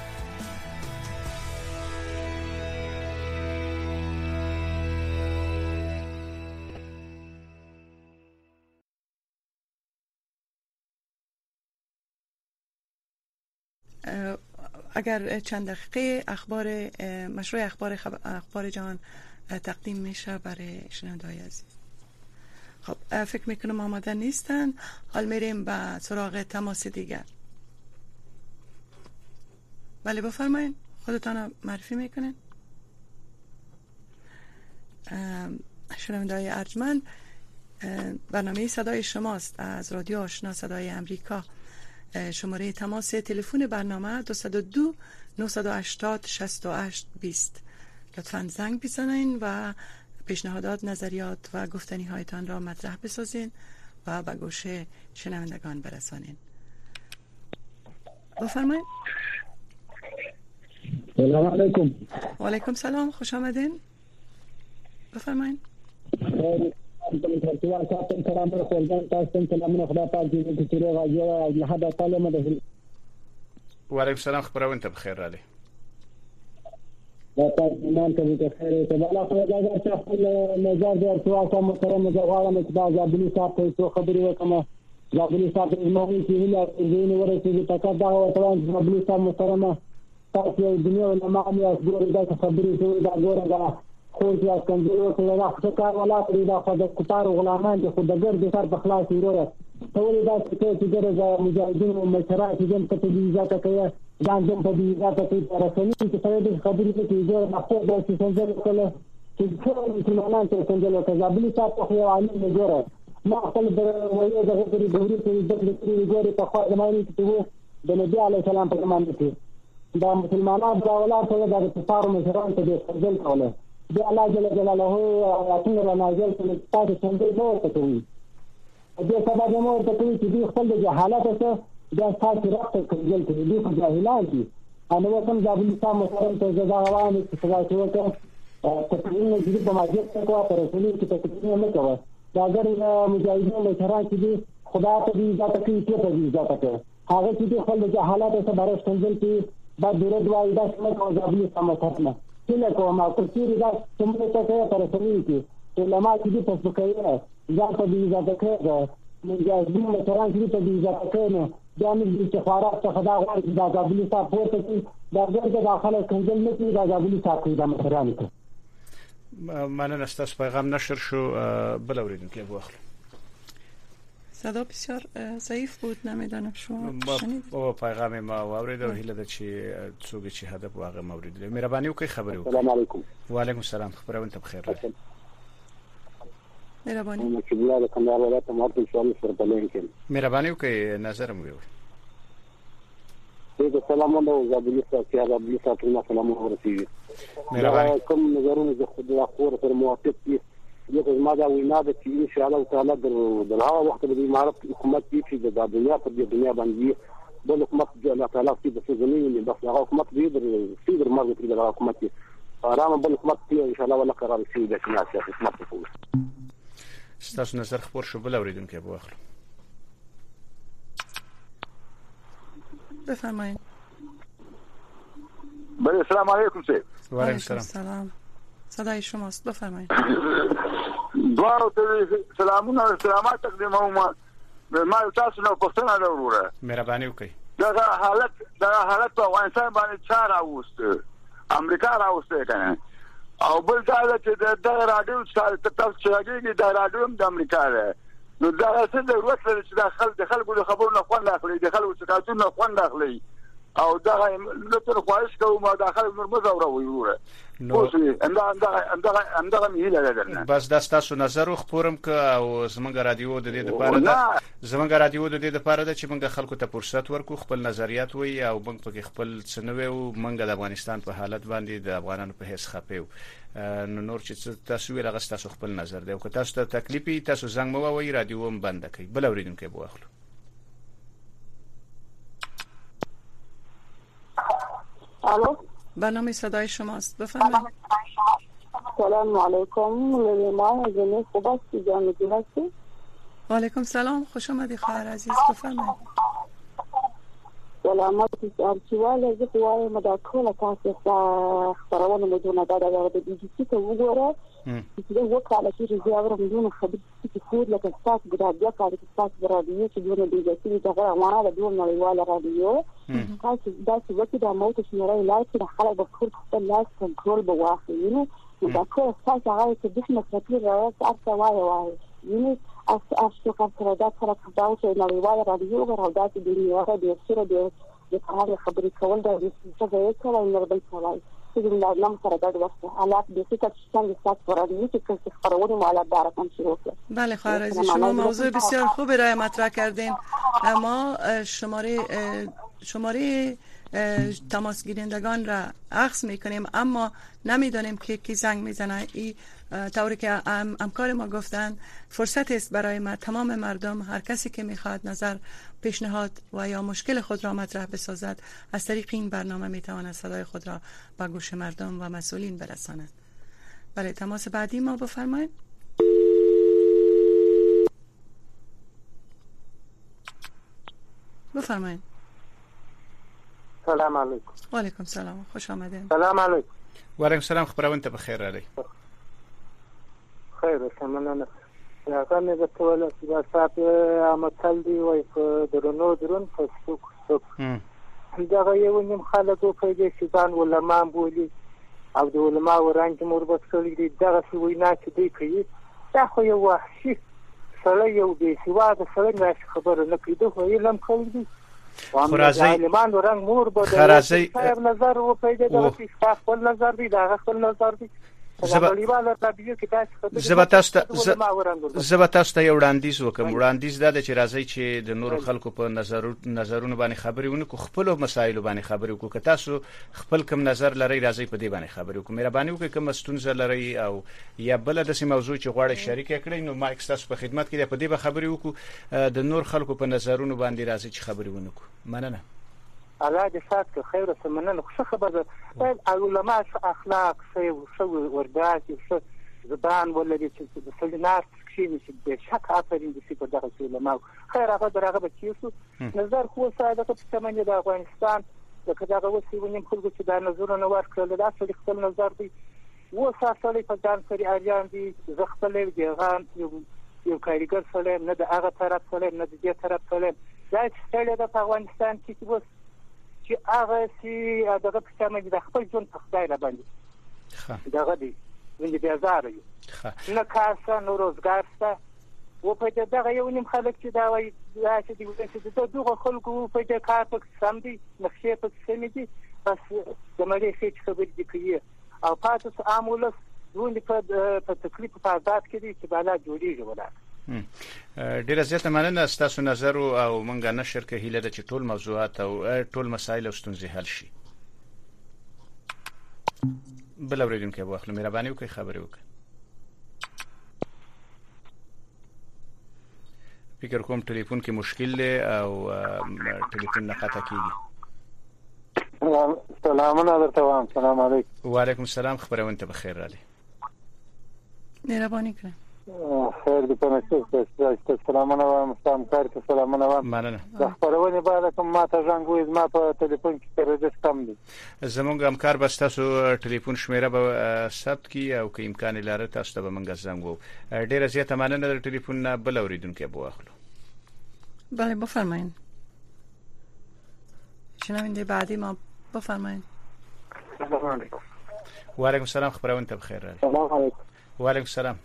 اگر چند دقیقه اخبار مشروع اخبار خب... اخبار جهان تقدیم میشه برای شنونده‌های عزیز. خب فکر میکنم آماده نیستن. حال میریم به سراغ تماس دیگر. بله بفرمایید، خودتان معرفی میکنین. شنونده‌های ارجمند، برنامه صدای شماست از رادیو آشنا صدای امریکا. شماره تماس تلفن برنامه دو صفر دو نه هشت صفر شش هشت دو صفر. لطفاً زنگ بزنین و پیشنهادات، نظریات و گفتنی هایتان را مطرح بسازین و به گوش شنوندگان برسانین. بفرمایید. سلام علیکم. و علیکم سلام، خوش آمدین. بفرمایید. ترتیب تاسو سلام پر خپل تاسو سلام خدا پاک دې چې تیرې راځي له حدا تعالی مده. وعلیکم سلام، خبرونه ته بخیر علي. دا تاسو ایمان ته بخیر ته بالا خو دا چې خپل نظر دې تاسو محترم زغوالم چې دا ځابلی صاحب ته خبرې وکم. ځابلی صاحب زموږ چې ویل زین ورته چې تکا دا وطن ځابلی صاحب محترم تاسو دنیا له معنی اس ګورې دا خبرې ته دا ګورې دا خو چې څنګه ته راځه کار ولا پرې دا خو د کوټار غلامان دي خو د ګرد سر په خلاص وروره ته ولې دا چې چې ګرځا مجاهدین او مشرات چې په دې ځای کې ځان دې په دې ځای کې راځي چې سره دې خبرې کې جوړ نه خو دا چې څنګه کله چې ټول مسلمانان ته څنګه ته ځابلی تاسو خو یو عالم نه جوړه ما خپل د وایي د غوړي دوري په دې کې جوړه په خوا زمانه کې وو د نبی علی سلام په زمانه کې دا مسلمانان دا ولادت د کفار مشران ته دې څنګه کوله دی الله جل جلاله آیاتونه را نازل کړي تاسو څنګه نور ته کوي دې سبا د نور ته کوي چې دوی خپل د جهالت څخه دا تاسو راځي کوي چې دوی په جاهلان دي انو کوم ځابلی تاسو مثلا ته ځا روانه چې څنګه چې تقریبا دې په ماجد څخه تر رسولي چې تقریبا نه کوي دا ګر مجاهدین له شرع چې خدا ته دې ذات کوي چې ته دې ذات کوي هغه چې خپل د جهالت څخه بارش څنګه چې دا ډېر دوه دا څنګه ځابلی سمته کله کومه کثیر دا څومره څه تر رسولي کې علماء چې تاسو کوي ځان ته دې ذات کوي مجاهدین له شرع چې ته دې ذات کوي دا موږ د استخبارات څخه دا غواړي دا ځابلی صاحب پورته کې دا ګرځي داخله کنجل نه کې دا ځابلی صاحب کې دا مشران کې مننه. ستاسو پیغام نشر شو. بل اوریدونکي واخلو. صدا بسیار ضعیف بود، نمیدانم شما شنید. او پیغام ما واورید او هیله ده چې څوک چې هدف واغه مورید له مهرباني وکړئ خبرې وکړئ. السلام علیکم. وعلیکم السلام، خبرونه ته بخیر راځي. مهرباني. چې بیا د کندهار ولایت مارته شوال سره بلین کې. مهرباني وکړئ نظر مو ویل. دې سلام الله زابلی صاحب چې زابلی صاحب ته سلام ورسیږي. مهرباني. کوم نظرونه د خدای خور سره موافق دي. یو ما دا وینا ده چې ان شاء الله تعالی د هغه وخت د امارت حکومت چې د دنیا په دنیا باندې د حکومت د الله تعالی په زمینه بس هغه حکومت دی د سیدر مرګ په د حکومت آرام بل حکومت دی ان شاء الله ولا قرار شي د سیاسي حکومت په ستاسو نظر خبر شو. بل اوریدونکي به واخلو. بفرمایید. بله السلام علیکم سید. و علیکم السلام. صدای شماست، بفرمایید. دوارو ته سلامونه او سلامات تقدیموم. ما تاسو نو پښتنه وروره. مهرباني وکړئ. دا حالت دا حالت په افغانستان باندې چار اوست. امریکا راوسته کنه. او بل دا چې د رادیو تاسو چې راګي د رادیو د امریکا ده. نو دا څه د ضرورت لري چې داخل د خلکو د خبرونو خوند اخلي، د خلکو څخه خوند اخلي. او دا لته خواهش کوم ما داخل مرمزه وروي وروره. نو انده انده انده انده میله درنه بس د تاسو نظر خبرم ک او زمونږ رادیو د دې لپاره ده زمونږ رادیو د دې لپاره ده چې موږ خلکو ته فرصت ورکو خپل نظریات وي او موږ په خپل څنوي او موږ د افغانستان په حالت باندې د افغانانو په هیڅ خپیو نو نور چې تاسو ویل غواړئ تاسو خپل نظر دی او که تاسو ته تکلیفي تاسو زنګ مو وایي رادیو هم بند کړئ. بل اوریدونکو به واخلو. الو، برنامه صدای شماست، بفرمایید. سلام علیکم لیما جنی خوب هستی جانگی هستی؟ و علیکم سلام، خوش آمدی خواهر عزیز، بفرمایید. سلامتی ارچیواله زه خو ما دا ټول تاسو ته خبرونه مدونه دا د بي بي سي ته وګوره چې دا وکاله چې زیاوره مدونه خبرې چې خود لکه تاسو ګډه بیا کار چې تاسو راډیو چې دونه بي بي سي ته غواړم د دوه نړیواله راډیو تاسو دا چې وکړه د موت شمېرې لای چې خلک به خپل خپل لاس کنټرول به واخلي نو دا ټول تاسو هغه چې د خپل راځي ارته وای وای یعنی as as to considerar para cada uno na rival radio غراودات د نیوغه د سره د د کار خبرې کول د څه د یو څه نه بل څه چې د نام سره د وخت حالات د څه څنګه ستاسو راډیو چې څه خبرونه مالا دار کوم شروع کړ. بله خواهر عزیز، شما موضوع بسیار خوبی را مطرح کردین. ما شماره شماره تماس گیرندگان را عکس میکنیم اما نمیدانیم که کی زنگ میزنه. این طوری که همکار ما گفتن فرصت است برای ما تمام مردم، هر کسی که میخواد نظر، پیشنهاد و یا مشکل خود را مطرح بسازد از طریق این برنامه میتواند صدای خود را به گوش مردم و مسئولین برساند. بله تماس بعدی ما بفرمایید. بفرمایید. سلام علیکم. و علیکم سلام، خوش آمدین. سلام علیکم. و علیکم سلام، خبرونه بخیر علی. خیر مننه. هغه مې د ټول سیاست عمل دی وای په درنو درن په سوق سوق دا یو نیم خلکو په دې چې ځان علماء بولی او د علماء ورانګ مربوط کړی دی دغه څه وینا چې دی کوي دا خو یو وحشي سره یو دی سیوا د سره نه خبره نه کوي خو علم کوي دی خرازی علمان ورانګ مربوط خرازی نظر و په دې دغه څه خپل نظر دی دا خپل نظر دی زه به تاسو ته یو وړاندیز وکم. وړاندیز دا چې راځي چې د نورو خلکو په نظرونو باندې خبرې ونکړو، خپل مسایلو باندې خبرې وکړو. که تاسو خپل کوم نظر لرئ راځي په دې باندې خبرې وکړو. مهرباني وکړئ کوم ستونزه لرئ او یا بل د سیمه موضوع چې غواړئ شریک کړئ نو ما تاسو په خدمت کې د په دې به خبرې وکړو. د نور خلکو په نظرونو باندې راځي چې خبرې ونکړو. مننه. الله دې سات خیر سمنن خو خبره علماء اخلاق سوي سو وردات سو زبان ولدي چې د سلناس کې چې د شک افرین دي په دغه علماء خیر هغه درغه به کیسو نظر خو ساده په څمنه د افغانستان دغه دغه وسیونیم خلکو چې دا نظرونه ورکړل دا څه خپل نظر دی و ساتلې په ځان سره اړیان دي زه خپل دیغان یو یو کاریګر سره نه د هغه طرف سره نه د دې طرف سره دا چې د افغانستان کې وس چې هغه سي دغه په څمنه د خپل ژوند په خدای را باندې دغه دی ولې بیا زاره یو نه کارسه نو روزګار سته و په دغه یو نیم خلک چې دا وایي چې د دغه خلکو په دې کار په سم دي نقشې په سم دي بس د مړي هیڅ خبرې دي کوي او پاتې عامل دوی په په تکلیف په آزاد کې دي چې بالا جوړیږي ولا ډیره زیاته مننه ستاسو نظر او مونږه نشر کې هیله ده چې ټول موضوعات او ټول مسایل او ستونزې حل شي. بل اوریدونکو به واخلو. مهرباني وکړئ خبرې وکړئ. فکر کوم ټلیفون کې مشکل دی او ټلیفون نه قطع کیږي. سلامونه درته وایم. سلام علیکم. و علیکم السلام، خبرونه ته بخیر رالی. مهرباني کړئ. خیر دې په نشته. سلامونه وایم. سلام کار ته سلامونه وایم. مننه. د خبرونه بعد کوم ما ته ځنګ وې ما په ټلیفون کې تر دې کم دي. زمونږ همکار به تاسو ټلیفون شمیره به ثبت کی او که امکان لري تاسو ته به مونږ زنګ وو. ډیره زیاته مننه د ټلیفون نه. بل اوریدونکو به واخلو. بله بفرمایید. شنونده بعدی ما بفرمایید. سلام علیکم. و علیکم السلام، خبرونه ته بخیر رالی. سلام علیکم. و علیکم السلام.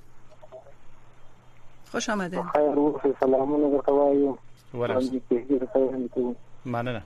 خوش آمدین. خیر و سلامونه درته وایم. و علیکم. مننه.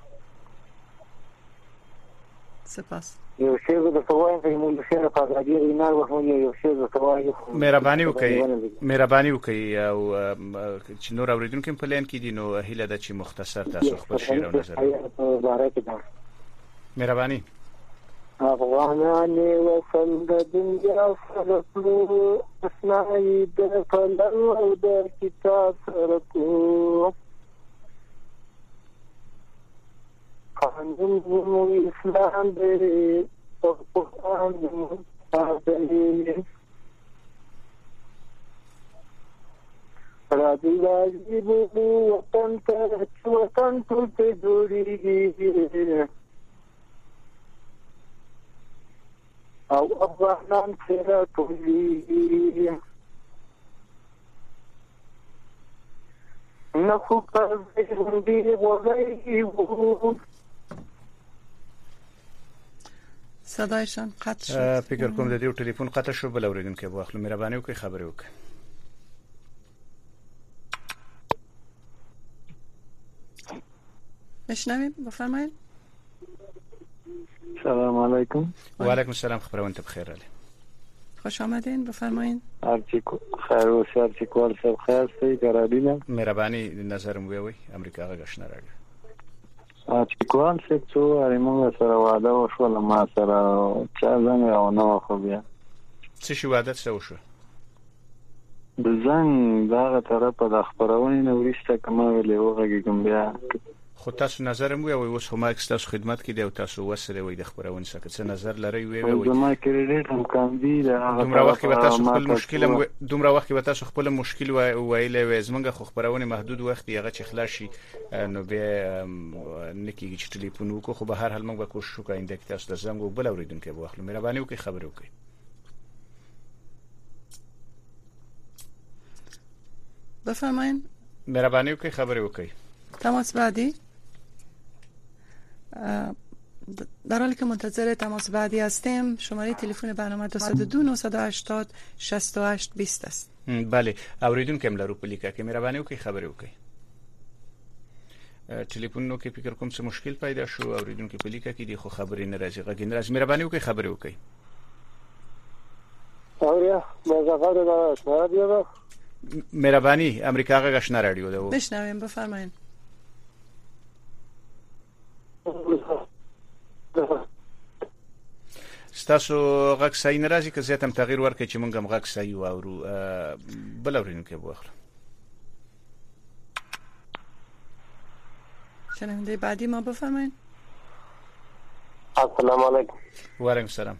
سپاس. یو شی د فواید په مونږ سره په راډیو وینار وخت یو شی د فواید. مهرباني وکړئ مهرباني وکړئ او چې نور اوریدونکو په لین کې دي نو هیله ده چې مختصر تاسو خپل شعر او نظر. مهرباني. افغانان وصل د دنیا سره پلو اسنای د قلم او د کتاب سره کو قانون مو اسلام دې او قرآن پاتې راځي راځي به وطن ته وطن ټول ته جوړیږي او افغانان سره ټولېږي نه خو پر دې وځي وو صدایشان قطع شد. فکر کوم د دې ټلیفون قطع شو، بل اوریدونکو واخلو. مهرباني وکړئ خبرې وکړئ. بشنویم بفرمایید. سلام علیکم. و علیکم السلام. خبرونه ته بخیر علي. خوش آمدین بفرمایید. هرچی خیر و هرچی کول سب خیر سی کرابینا. مهرباني نظرم ویوي امریکا غشنه راغی. هرچی کول سب څو اړمنه سره واده وشو ما سره چا زنګ او نو خو بیا. څه شي واده څه وشو؟ د زنګ دغه طرفه د خبرونه نو ورسته کومه ویلې وغږیږم بیا. خو تاسو نظر مو وي اوس هم تاسو خدمت کې دی او تاسو وسره وي د خبرونه څخه څه نظر لري وي وي زما کریډټ هم کم دی دا دومره وخت به تاسو خپل مشکل دومره وخت به تاسو خپل مشکل ویلې وي زمونږ خو خبرونه محدود وخت یغه چې خلاص شي نو به نکیږي چې ټلیفون وکړو خو به هر حال موږ به کوشش وکړو انده کې تاسو د زنګ بل اوریدونکو به واخلو. مهرباني وکړئ خبرې وکړئ. بفرمایید. مهرباني وکړئ خبرې وکړئ. تماس بعدی در حالی که منتظر تماس بعدی هستیم شماره تلفن برنامه دو صفر دو نه هشت هشت شصت و هشت بیست است. بله اوریدونکو هم لرو پلیکا که مهرباني وکړئ خبرې وکړئ. ټلیفون نو کې فکر کوم څه مشکل پیدا شو اوریدونکو پلیکا کې دی خو خبرې نه راځي غږ نه راځي. مهرباني وکړئ خبرې وکړئ. اوریا مزه ده شماره دی. مهرباني امریکا غشنه رادیو ده. بشنویم بفرمایید. ستاسو غږ صحیح ناراضي که زیاتم تغییر ورکړي چې مونږ هم غږ صحیح واورو. بل اورینکو به واخلو. شنونده بعدی ما بفرمایید. السلام علیکم. و علیکم السلام.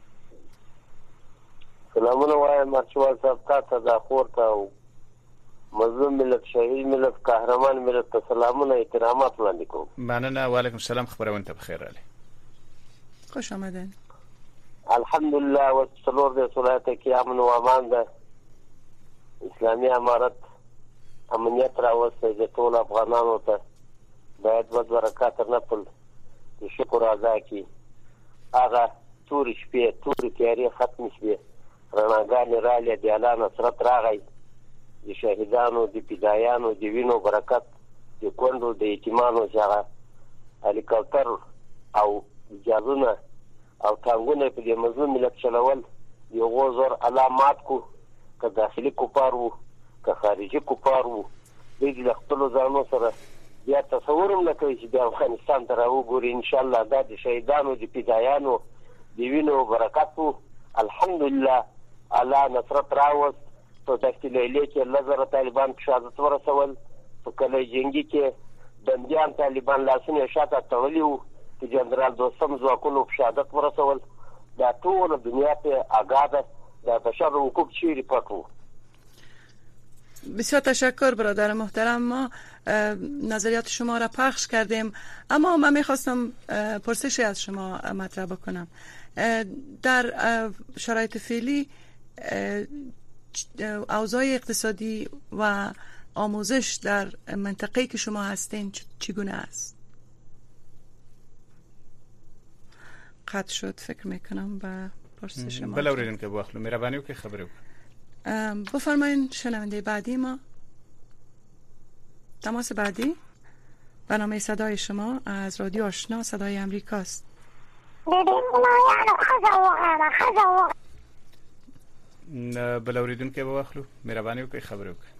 سلامونه وایم مرچوال صاحب تاسو د خورته او مظلوم ملت شهید ملت قهرمان ملت ته سلامونه احترامات وړاندې کوم. مننه. و علیکم السلام. خبرونه ته بخیر علي. خوش آمدین. الحمدلله و څلور د صلات کې امن او امان ده. اسلامي امارت امنیت راوستي د ټول افغانانو ته باید د برکات نه پل شکر ادا کړي. هغه تور شپې تور تیارې ختم شي رڼاګانې رااله د اعلان نصرت راغی د شهیدانو د فدایانو د وینو برکت د کندو د یتیمانو څخه هلیکاپټر او جازونه او ټانګونه په دې مظلوم ملت چلول یو غوزر علامات کو که داخلي کوپار وو که خارجي کوپار وو د خپل ځانو سره بیا تصور هم نه کوي چې د افغانستان ته راوګوري. ان شاء الله دا د شهیدانو د فدایانو د وینو برکت وو. الحمدلله الله نصرت راوست. په دفتر لیلې کې لزر طالبان شهادت ورسول. په کله جنگي کې بنديان طالبان لاسونه شاته تړلیو چې جنرال دوستم ځواکونو شهادت ورسول. دا ټول دنیا ته آگاه ده د بشر حقوق چی ریپورت وو. بسیار تشکر برادر محترم. ما نظریات شما را پخش کردیم اما من میخواستم پرسشی از شما مطرح بکنم. در شرایط فعلی اوضاع اقتصادی و آموزش در منطقه‌ای که شما هستین چگونه است؟ قطع شد فکر میکنم با پرسش شما. بله اوریدم که بخلو مهربانی وکړئ خبرې وکړئ. بفرمایید شنونده بعدی ما. تماس بعدی برنامه صدای شما از رادیو آشنا صدای امریکاست. بل اوریدونکو به واخلو مهرباني وکړئ خبرې وکړئ.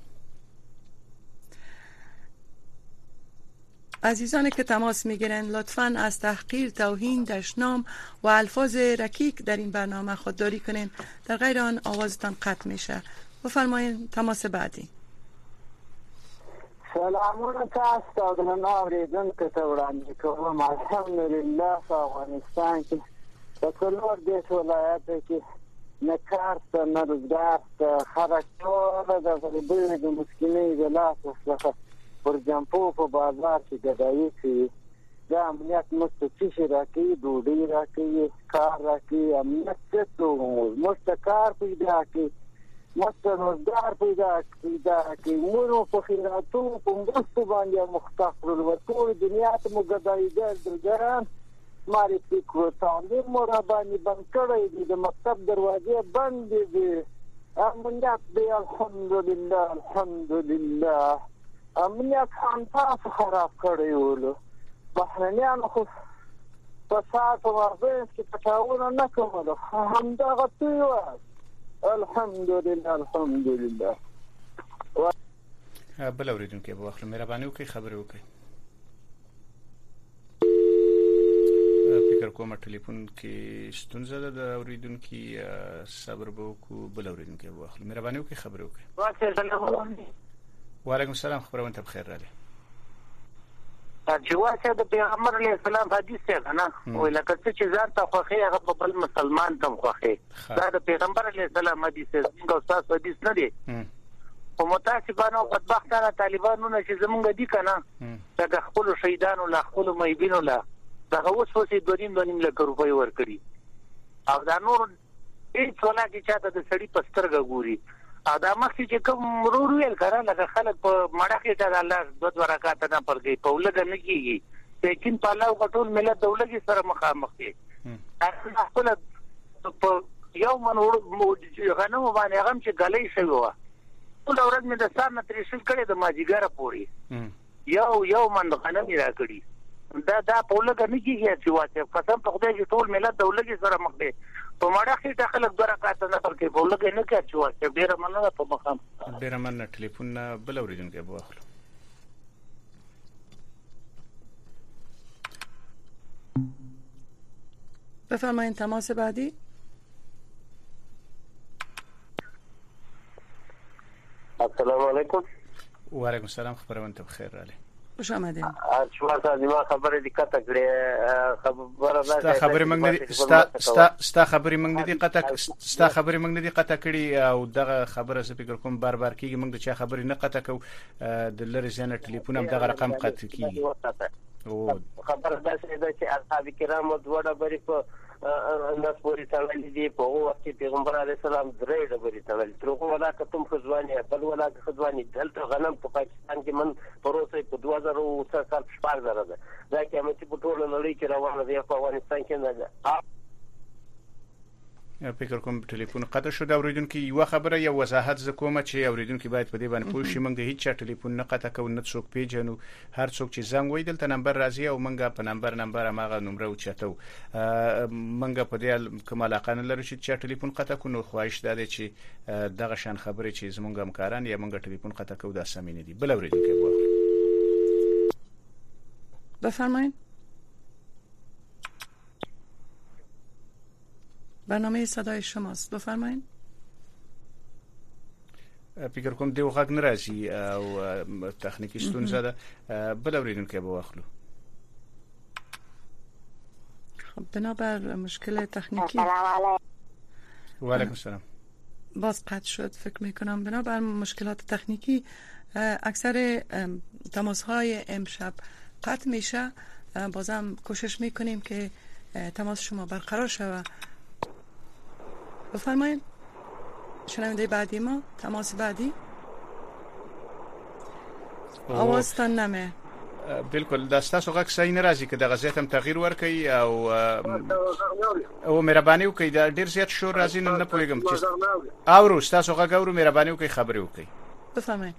عزیزانی که تماس میگیرند لطفاً از تحقیر، توهین، دشنام و الفاظ رکیک در این برنامه خودداری کنین، در غیر آن آوازتان قطع میشه. بفرمایید تماس بعدی. سلامونه تاسو ته د اوریدونکو ته وړاندې کوم. الحمدلله په افغانستان کې په څلور دیش ولایاتو کې نه کار ته نه روزګار ته هره ټوله د غریبۍ د مسکینۍ د لاسه څخه پر جمپو په بازار کې ګدایي کوي. دا امنیت موږ ته څه شی راکوي؟ ډوډۍ راکوي، کار راکوي. امنیت څه څه موږ ته کار پیدا کوي، موږ ته روزګار پیدا پیدا کوي. موږ په خیراتو په مرستو باندې مختص کړل. ټول دنیا ته موږ ګدایي ګران ماري فکر تعلیم مو را باندې بند کړی دی، د مکتب دروازې بندې دي. امنیت دی الحمدلله الحمدلله. امنیت هم تاسو خراب کړی ولو. بهرنیانو خو فساد او ورزش کې تکاونه نه کوله، همدغه توی وایي. الحمدلله الحمدلله. بل اوریدونکي به واخلو، مهرباني وکړئ خبرې وکړئ. فکر کوم ټلیفون کې ستونزه ده د اوریدونکي، صبر به وکړو. بل اوریدونکي به واخلو، مهرباني وکړئ خبرې وکړئ. وعلیکم السلام، خبرونه بخیر راغلی. چې واسه د پیغمبر علیه السلام حدیث څنګه نه وای لکه چې ځان ته خوخي هغه په بل مسلمان تم خوخي. دا د پیغمبر علیه السلام حدیث څنګه استاد حدیث نه دی. او متاسفانه او بدبختانه طالبانو چې زمونږ دي کنه دا خپل شهیدانو لا خپل مېبینو لا دا اوس اوسې دونیم دونیم لک روپۍ ورکړي. او دا نور هیڅ ولا چې چاته د سړی پسترګه ګوري. ا دا مخکې چې کوم ورور ویل کړه لکه خلک په مړه کې ته الله د دوه رکعات نه پرګي په ولګ نه کیږي، لیکن په الله غټول ملت دولت سره مخامخ دي. اصل خپل په یو منور غنمو باندې هغه چې غلې شوی و ټول ورځ مې د سار نه ترې شل کړي د ماجیګره پوري یو یو من غنم را کړی. دا دا په ولګ نه کیږي چې واته قسم په خدای چې ټول ملت دولت سره مخ دي. په مړه کې ته خلک دوه رکعات نه پرګي په ولګ نه کوي چې واته ډیر مننه په مخام ډیر مننه. ټلیفون بل اوریدونکي به واخلو. بفرمایید تماس بعدی. السلام علیکم. و علیکم السلام، خبرونه بخیر راغلی. خوش آمدید. شما صاحب خبره دقت کړې خبره ده ستا خبره موږ نه ستا ستا خبره موږ نه دي قطع ستا خبره موږ نه دي قطع کړې او دغه خبره زه فکر کوم بار بار کیږي موږ د چا خبره نه قطع کو د لری زنه ټلیفون هم دغه رقم قطع کیږي. او خبره ده چې اصحاب کرام دوه بری په الناس پوری تړلې دي. په وخت کې پیغمبر علیه السلام درې ډبرې تړلې تر کومه ولا کتم خزواني بل ولا خزواني دلته غنم په پاکستان کې من پروسه په دوه زره او څلور کال شپږ زره ده. دا قیامت په ټول نړۍ کې روانه دی. په افغانستان کې نه ده. فکر کوم ټلیفون قطع شو. دا اوریدونکو یو خبره یو وضاحت زکوم چې اوریدونکو باید په دې باندې پوه شي موږ هیڅ ټلیفون نه قطع کوو، نه څوک پیژنو. هر څوک چې زنګ وای دلته نمبر راځي او موږ په نمبر نمبر هغه نمبر او چاتو موږ په دې کوم علاقه نه لرو چې چا ټلیفون قطع کو. نو خواهش ده چې دغه شان خبره چې زمونږ همکاران یا موږ ټلیفون قطع کوو دا سمې نه دي. بل اوریدونکو به بفرمایید. برنامه صدای شماست، بفرمایید. فکر کوم دیو غږ ناراضي او تخنیکی ستونزه ده. بل اوریدونکو به واخلو. خب بنابر مشکل تکنیکی. و علیکم السلام. باز قطع شد فکر میکنم بنابر مشکلات تکنیکی اکثر تماس‌های امشب قطع میشه. بازم کوشش میکنیم که تماس شما برقرار شود. بفرمایید. شنونده بعدی ما، تماس بعدی. آوازتان نمه. بالکل دا ستاسو غږ صحیح نه راځي که د غزیت هم تغییر ورکړي او او مهرباني وکړئ. دا ډیر زیات شور راځي نن نه پوهیږم چې اورو ستاسو غږ اورو. مهرباني وکړئ خبرې وکړئ. بفرمایید.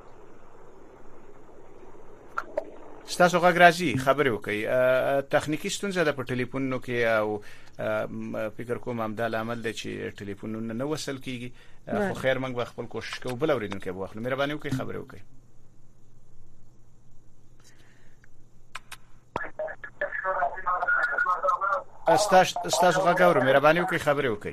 ستاسو غږ راځي خبرې وکړئ. تخنیکی ستونزه ده په ټلیفونونو کې او فکر کوم هم دا عمل دی چې ټلیفونونه نه وصل کیږي. خو خیر موږ به خپل کوشش کوو. بل اوریدونکو به واخلو. مهرباني وکړئ خبرې وکړئ. استاش ستاسو غږ اورو. مهرباني وکړئ خبرې وکړئ.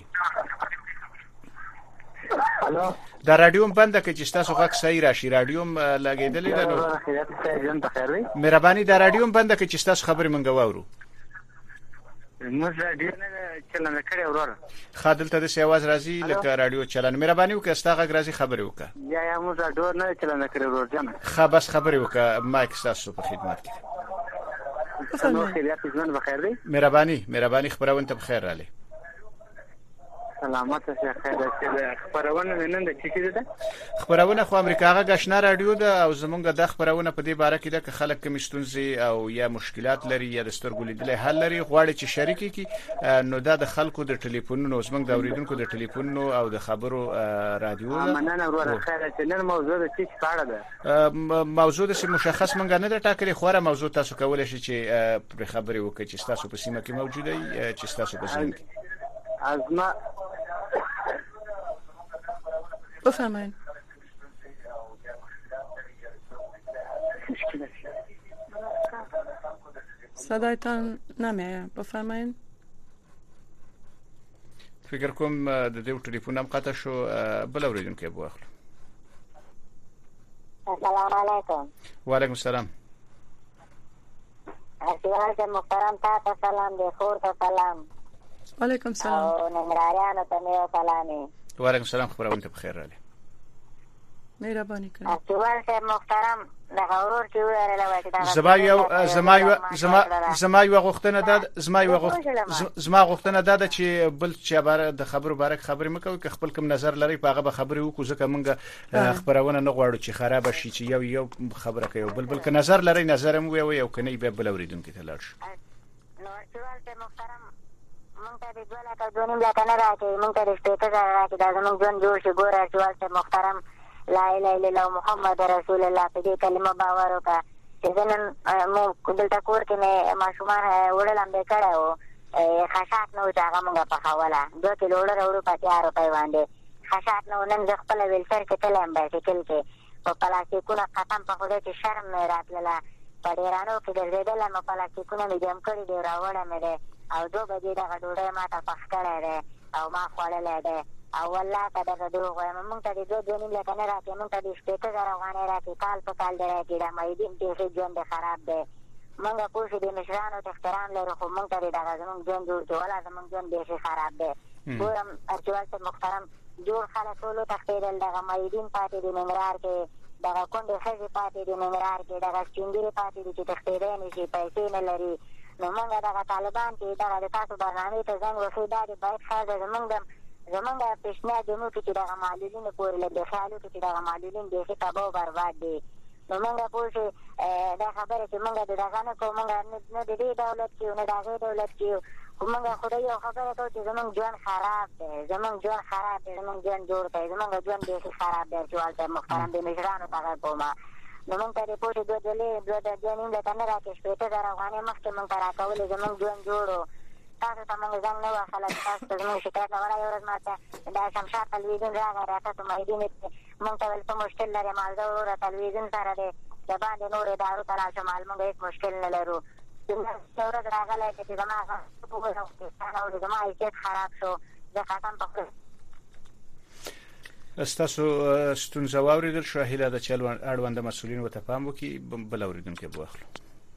دا رادیوم بنده کې چې تاسو غږ صحیح راشي. رادیوم لګیدلې ده نو مهرباني دا رادیوم بنده کې چې تاسو خبرې مونږ واورو. موږ رادیو نه چلنه کړې ورور خادل ته د سیواز راځي لکه رادیو چلن مهرباني وکړه ستاغه راځي خبرې وکړه یا یا موږ رادیو نه چلنه کړې ورور جان خبس خبرې وکړه مایک تاسو په خدمت کې نو خیریت ژوند بخیر دی مهرباني مهرباني خبرونه ته بخیر رالی سلامات شه خیر ده خبرونه نن د چی ده خبرونه خو امریکا غا غشنا رادیو ده او زمونږ د خبرونه په دې باره کې ده ک خلک کم ستونزې او یا مشکلات لري یا د سترګو لیدل حل لري غواړي چې شریک کی نو دا د خلکو د ټلیفونونو زمونږ د اوریدونکو د ټلیفونونو او د خبرو رادیو ده مننه وروره خیر چې نن موضوع د چی څه ده موضوع د مشخص مونږ نه ده ټاکلې خوره موضوع تاسو کولای شئ چې پر خبرې وکړئ چې تاسو په سیمه کې موجوده یې چې تاسو په ځین کې ازما بفرمایید صدایتان نمیه بفرمایید فکر کوم د دې ټلیفون هم قطع شو بل اوریدونکو به واخلو السلام علیکم وعلیکم السلام احترام محترم تا سلام دی خور ته سلام وعلیکم السلام او نمرارانو ته مې سلامي وعلیکم السلام خبرونه ته بخیر رالی مهرباني کړئ احترام ته محترم د غورور کې وره لوي زما یو زما یو زما زما یو غوښتنه ده زما یو غوښتنه زما غوښتنه ده چې بل چې بار د خبرو بارک خبرې مکو که خپل کوم نظر لري په هغه به خبرې وکړو ځکه مونږ خبرونه نه غواړو چې خراب شي چې یو یو خبره کوي بل بل که نظر لري نظر مو وي او کني به بل اوریدونکو ته لاړ شي نو احترام ته محترم مونږ ته د ځولا ته ځونیم لا کنه راځي مونږ ته د سپیکر راځي دا زموږ ژوند جوړ شي ګور احترام ته محترم لا اله الا الله محمد رسول الله په دې کلمه باور وکړه چې نن مو دلته کور کې مې ماشومان وړل هم کړو خشاک نو چې هغه مونږ په حواله دوه کیلو وړل ورو پاتې روپۍ باندې خشاک نو نن ځ خپل ویلچر کې تلم بایسکل کې په پلاستیکونو قسم په خدای چې شرم مې راتله په ډیرانو کې ګرځېدل نو پلاستیکونه مې جمع کړي دي راوړم مې او دوه بجې دغه ډوډۍ ما ته پخ کړی دی او ما خوړلی دی او والله که دغه دروغ وایم مونږ ته د دوه دوه نیم لکه نه راکړي مونږ ته د شپېته زره افغانۍ راکړي کال په کال دی راکړي دا معیدین بیخي ژوند دی خراب دی مونږ پوه شو د مشرانو ته احترام لرو خو مونږ ته د دغه زموږ ژوند جوړ کړي والله زموږ ژوند بیخي خراب دی ګورم ارچوال صاحب محترم جوړ خلک ټول وتښتېدل دغه معیدین پاتې دي ننګرهار کې دغه کونډې ښځې پاتې دي ننګرهار کې دغه سپین ږیرې پاتې دي چې تښتېدی نه شي پیسې نه لري نو مونږ دغه طالبان چې دغه د تاسو برنامې ته زنګ وښي دا د باید ښه ده زمونږ د زمونږ پیشنهاد زموږ کې چې دغه معلولینو پورې له دې خیال وکړو چې دغه معلولین بیخي تباه و برباد دي نو مونږ پوه شئ دا خبره چې مونږ د دغه نه کوو مونږ نه د دې دولت کې یو نه د هغې دولت کې یو خو مونږ خدای یو خبره کوو چې زمونږ ژوند خراب دی زمونږ ژوند خراب دی زمونږ ژوند جوړ کړئ زمونږ ژوند بیخي خراب دی ارچوال صاحب محترم د مشرانو ته غږ کوم نو مونږ ته د پوه شئ دوه ځلې دوه دوه نیم لکه نه راکړې شپېته زره افغانۍ مخکې مونږ ته راکولې زمونږ ژوند جوړ و تاسو ته مونږ زنګ نه وهله چې تاسو ته زموږ شکایت نه وړی یو ورځ ما ته دا شمشاد تلویزیون راغی را تاسو معیدین مونږ ته ویل څه مشکل لرې مالزه وروره تلویزیون سره دی د باندې نور ادارو ته لاړ شم مونږ هېڅ مشکل نه لرو یو ورځ راغلی چې زما او زما حیثیت خراب شو زه قسم په خدای ستاسو ستونزه واورېدل شوه هیله ده چې اړونده مسؤلین ورته پام وکړي بل اورېدونکی به واخلو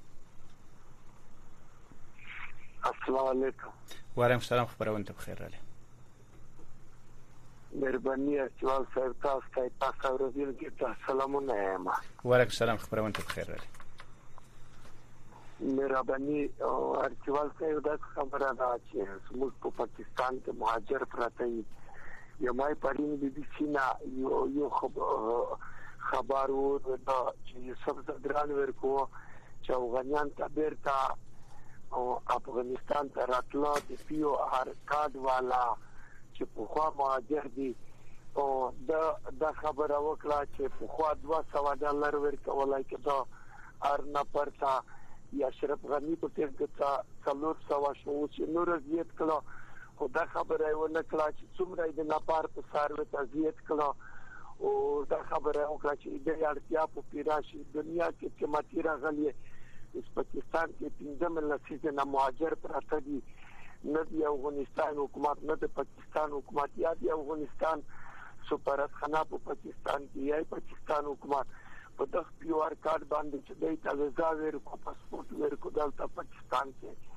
السلام علیکم وعلیکم السلام خبرونه ته بخیر رالی مهرباني اچوال صاحب تاسو ته تاسو اورېدونکي ته سلامونه یم وعلیکم السلام خبرونه ته بخیر رالی مهرباني اچوال صاحب دا خبره ده چې زموږ په پاکستان کې مهاجر پراته دي یمای پرین بي بي سي نه یو یو خبر و دا چې یوسف زدران ورکو چې افغانان ته بیرته او افغانستان ته راتلو د پیو آر کارت والا چې په خوا مهاجر دي او دا دا خبره وکړه چې په خوا دوه سوه ډالر ورکولای کېده هر نفر ته یا اشرف غني په ټیم کې څلور سوه شو چې نور زیات کړه خو دا خبره یې ونه کړه چې څومره یې د نپار په څاروي ته زیات کړه او دا خبره یې وکړه چې د اړتیا په پیراشي دنیا کې قیمتي راغلي اس پاکستان کې پنځه لسیزه نه مهاجر پراته دي نه د افغانستان حکومت نه د پاکستان حکومت یا د افغانستان سفارتخانه په پاکستان کې یا پاکستان حکومت په دغه پیو آر کارت باندې چې د ویزا ورکو پاسپورت ورکو دلته پاکستان کې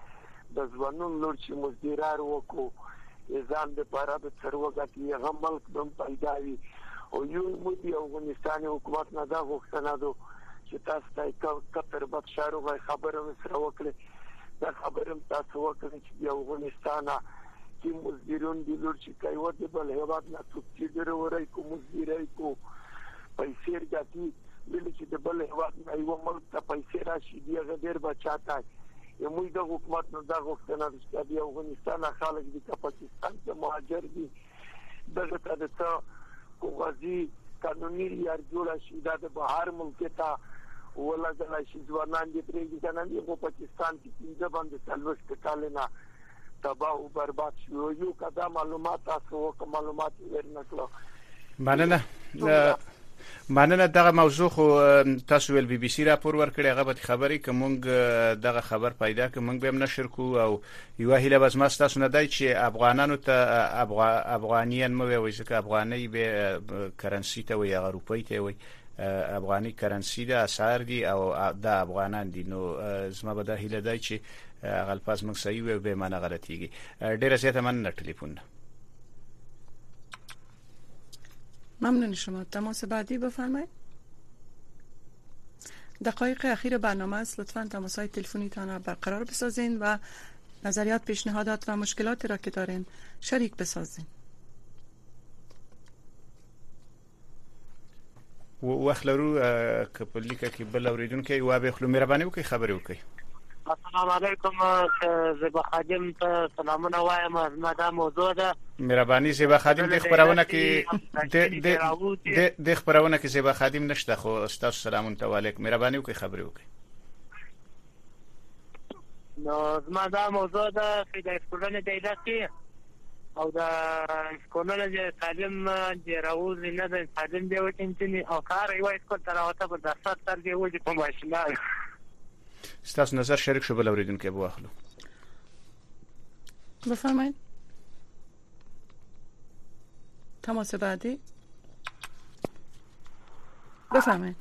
د ځوانونو لور چې مزدورار وکړو ځان د پاره د ثروت هغه ملک د پیدا وي او یو مودي افغانستان حکومت نه دا غوښتنه ده چې تاسو ته کتر بد شاروغه خبره سره وکړي دا خبره تاسو وکړي چې افغانستان کې مزدورون دي لور چې کوي ورته بل هیواد نه څوک ورای کو مزدورای کو پیسې ګټي بل چې د بل هیواد نه یو ملک ته پیسې راشي دی هغه ډیر بچاته یموږ د حکومت نه دا غوښتنه ده چې افغانستان خلک د پاکستان ته مهاجر دي دغه ته د کوغازي قانوني لار جوړه شي دا د بهر ملک ته ولګل شي ځوانان دي پرې ځنه دي په پاکستان کې څنګه باندې تلوث کړل نه تباہ او برباد شو یو کدا معلومات تاسو کوم معلومات ورنکړو مننه مننه دغه موضوع خو تاسو ول بي بي سي راپور ورکړی هغه به خبري کومګ دغه خبر پیدا کومګ به نشر کو او یو هیله بس ما تاسو نه دای چې افغانانو ته افغانیان مو وي چې افغاني به کرنسي ته وي هغه روپۍ ته وي افغاني کرنسي د اسعار دي او د افغانان دي نو زما به د هیله دای چې هغه الفاظ موږ صحیح وي به معنا غلطيږي ډیره زیاته مننه ټلیفون ممنون شما. تماس بعدی بفرمایید. دقایق اخیر برنامه است. لطفاً تماس‌های تلفنیتان را برقرار بسازین و نظریات، پیشنهادات و مشکلاتی را که دارین شریک بسازین. و وخت لرو که په لیکه کې بل اوریدونکو و به خلو مهرباني وکړئ خبرې وکړئ. السلام علیکم زیبا خادم ته سلامونه وایم. زما دا موضوع ده. مهرباني زیبا خادم د خبرونه کې د د خبرونه کې زیبا خادم نشته خو استاد سلامون ته علیکم مهرباني وکړئ خبرې وکړئ. نو زما دا موضوع ده چې د سکولونو د ادارې او د سکولونو د تعلیم د راوز نه د تعلیم دی وټینځنی او کار یو اسکول تر اوته په درس تر دی وځي په ماشینه. ستاسو نظر شریک شو بل اوریدونکو به واخلو. بفرمایید. تماس بعدی. بفرمایید.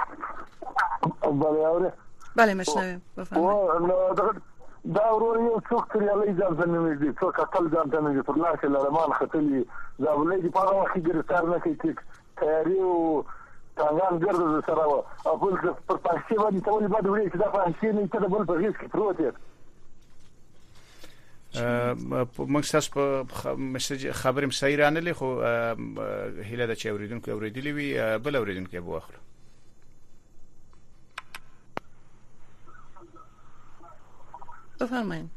بله اوره. بله مشنویم. بفرمایید. دا ورور یو څوک تریالي ځان ته نه دي څوک خپل ځان ته نه دي پر لار کې لرمان خپلې ځابلې دي په هغه کې ګرځار نه کوي تیاری او څنګه ګرځي سره او بل پر پښې باندې ټول باندې وړي چې دا پښې نه ته بل په هیڅ کې پروت دی. ا موږ تاسو په میسج خبرم صحیح رانه خو هیله د چا اوریدونکو اوریدلی وی بل اوریدونکو به واخلو. بفرمایید.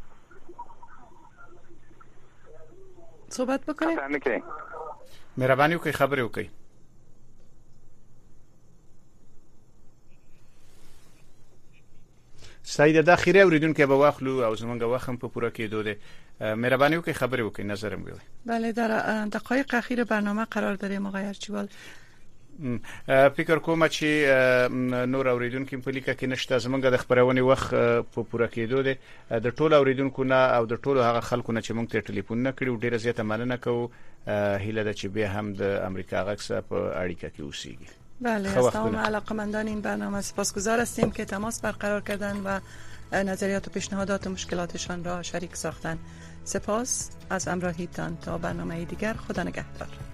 صحبت بکنید. مهرباني وکړئ خبرې وکړئ. سید د اخیری اوریدونکو به واخلو او زمونږ وخت په پوره کېدو ده. مهرباني وکړئ خبرې وکړئ نظرم وي. بله در دقایق اخیر برنامه قرار داریم آقای ارچیوال. فکر کوم چې نور اوریدونکو په لیکه کې نشته زمونږ د خبرونه وخت په پوره کېدو ده. د ټولو اوریدونکو نه او د ټولو هغه خلکو نه چې مونږ ته ټلیفون نه کړو ډیره زیاته مننه کوو. هیله ده چې به هم د امریکا غږ سره په اړیکه کې اوسېږي. بله از تمام علاقمندان این برنامه سپاسگزار هستیم که تماس برقرار کردن و نظریات و پیشنهادات و مشکلاتشان را شریک ساختن. سپاس از همراهیتان. تا برنامه دیگر خدا نگهدار.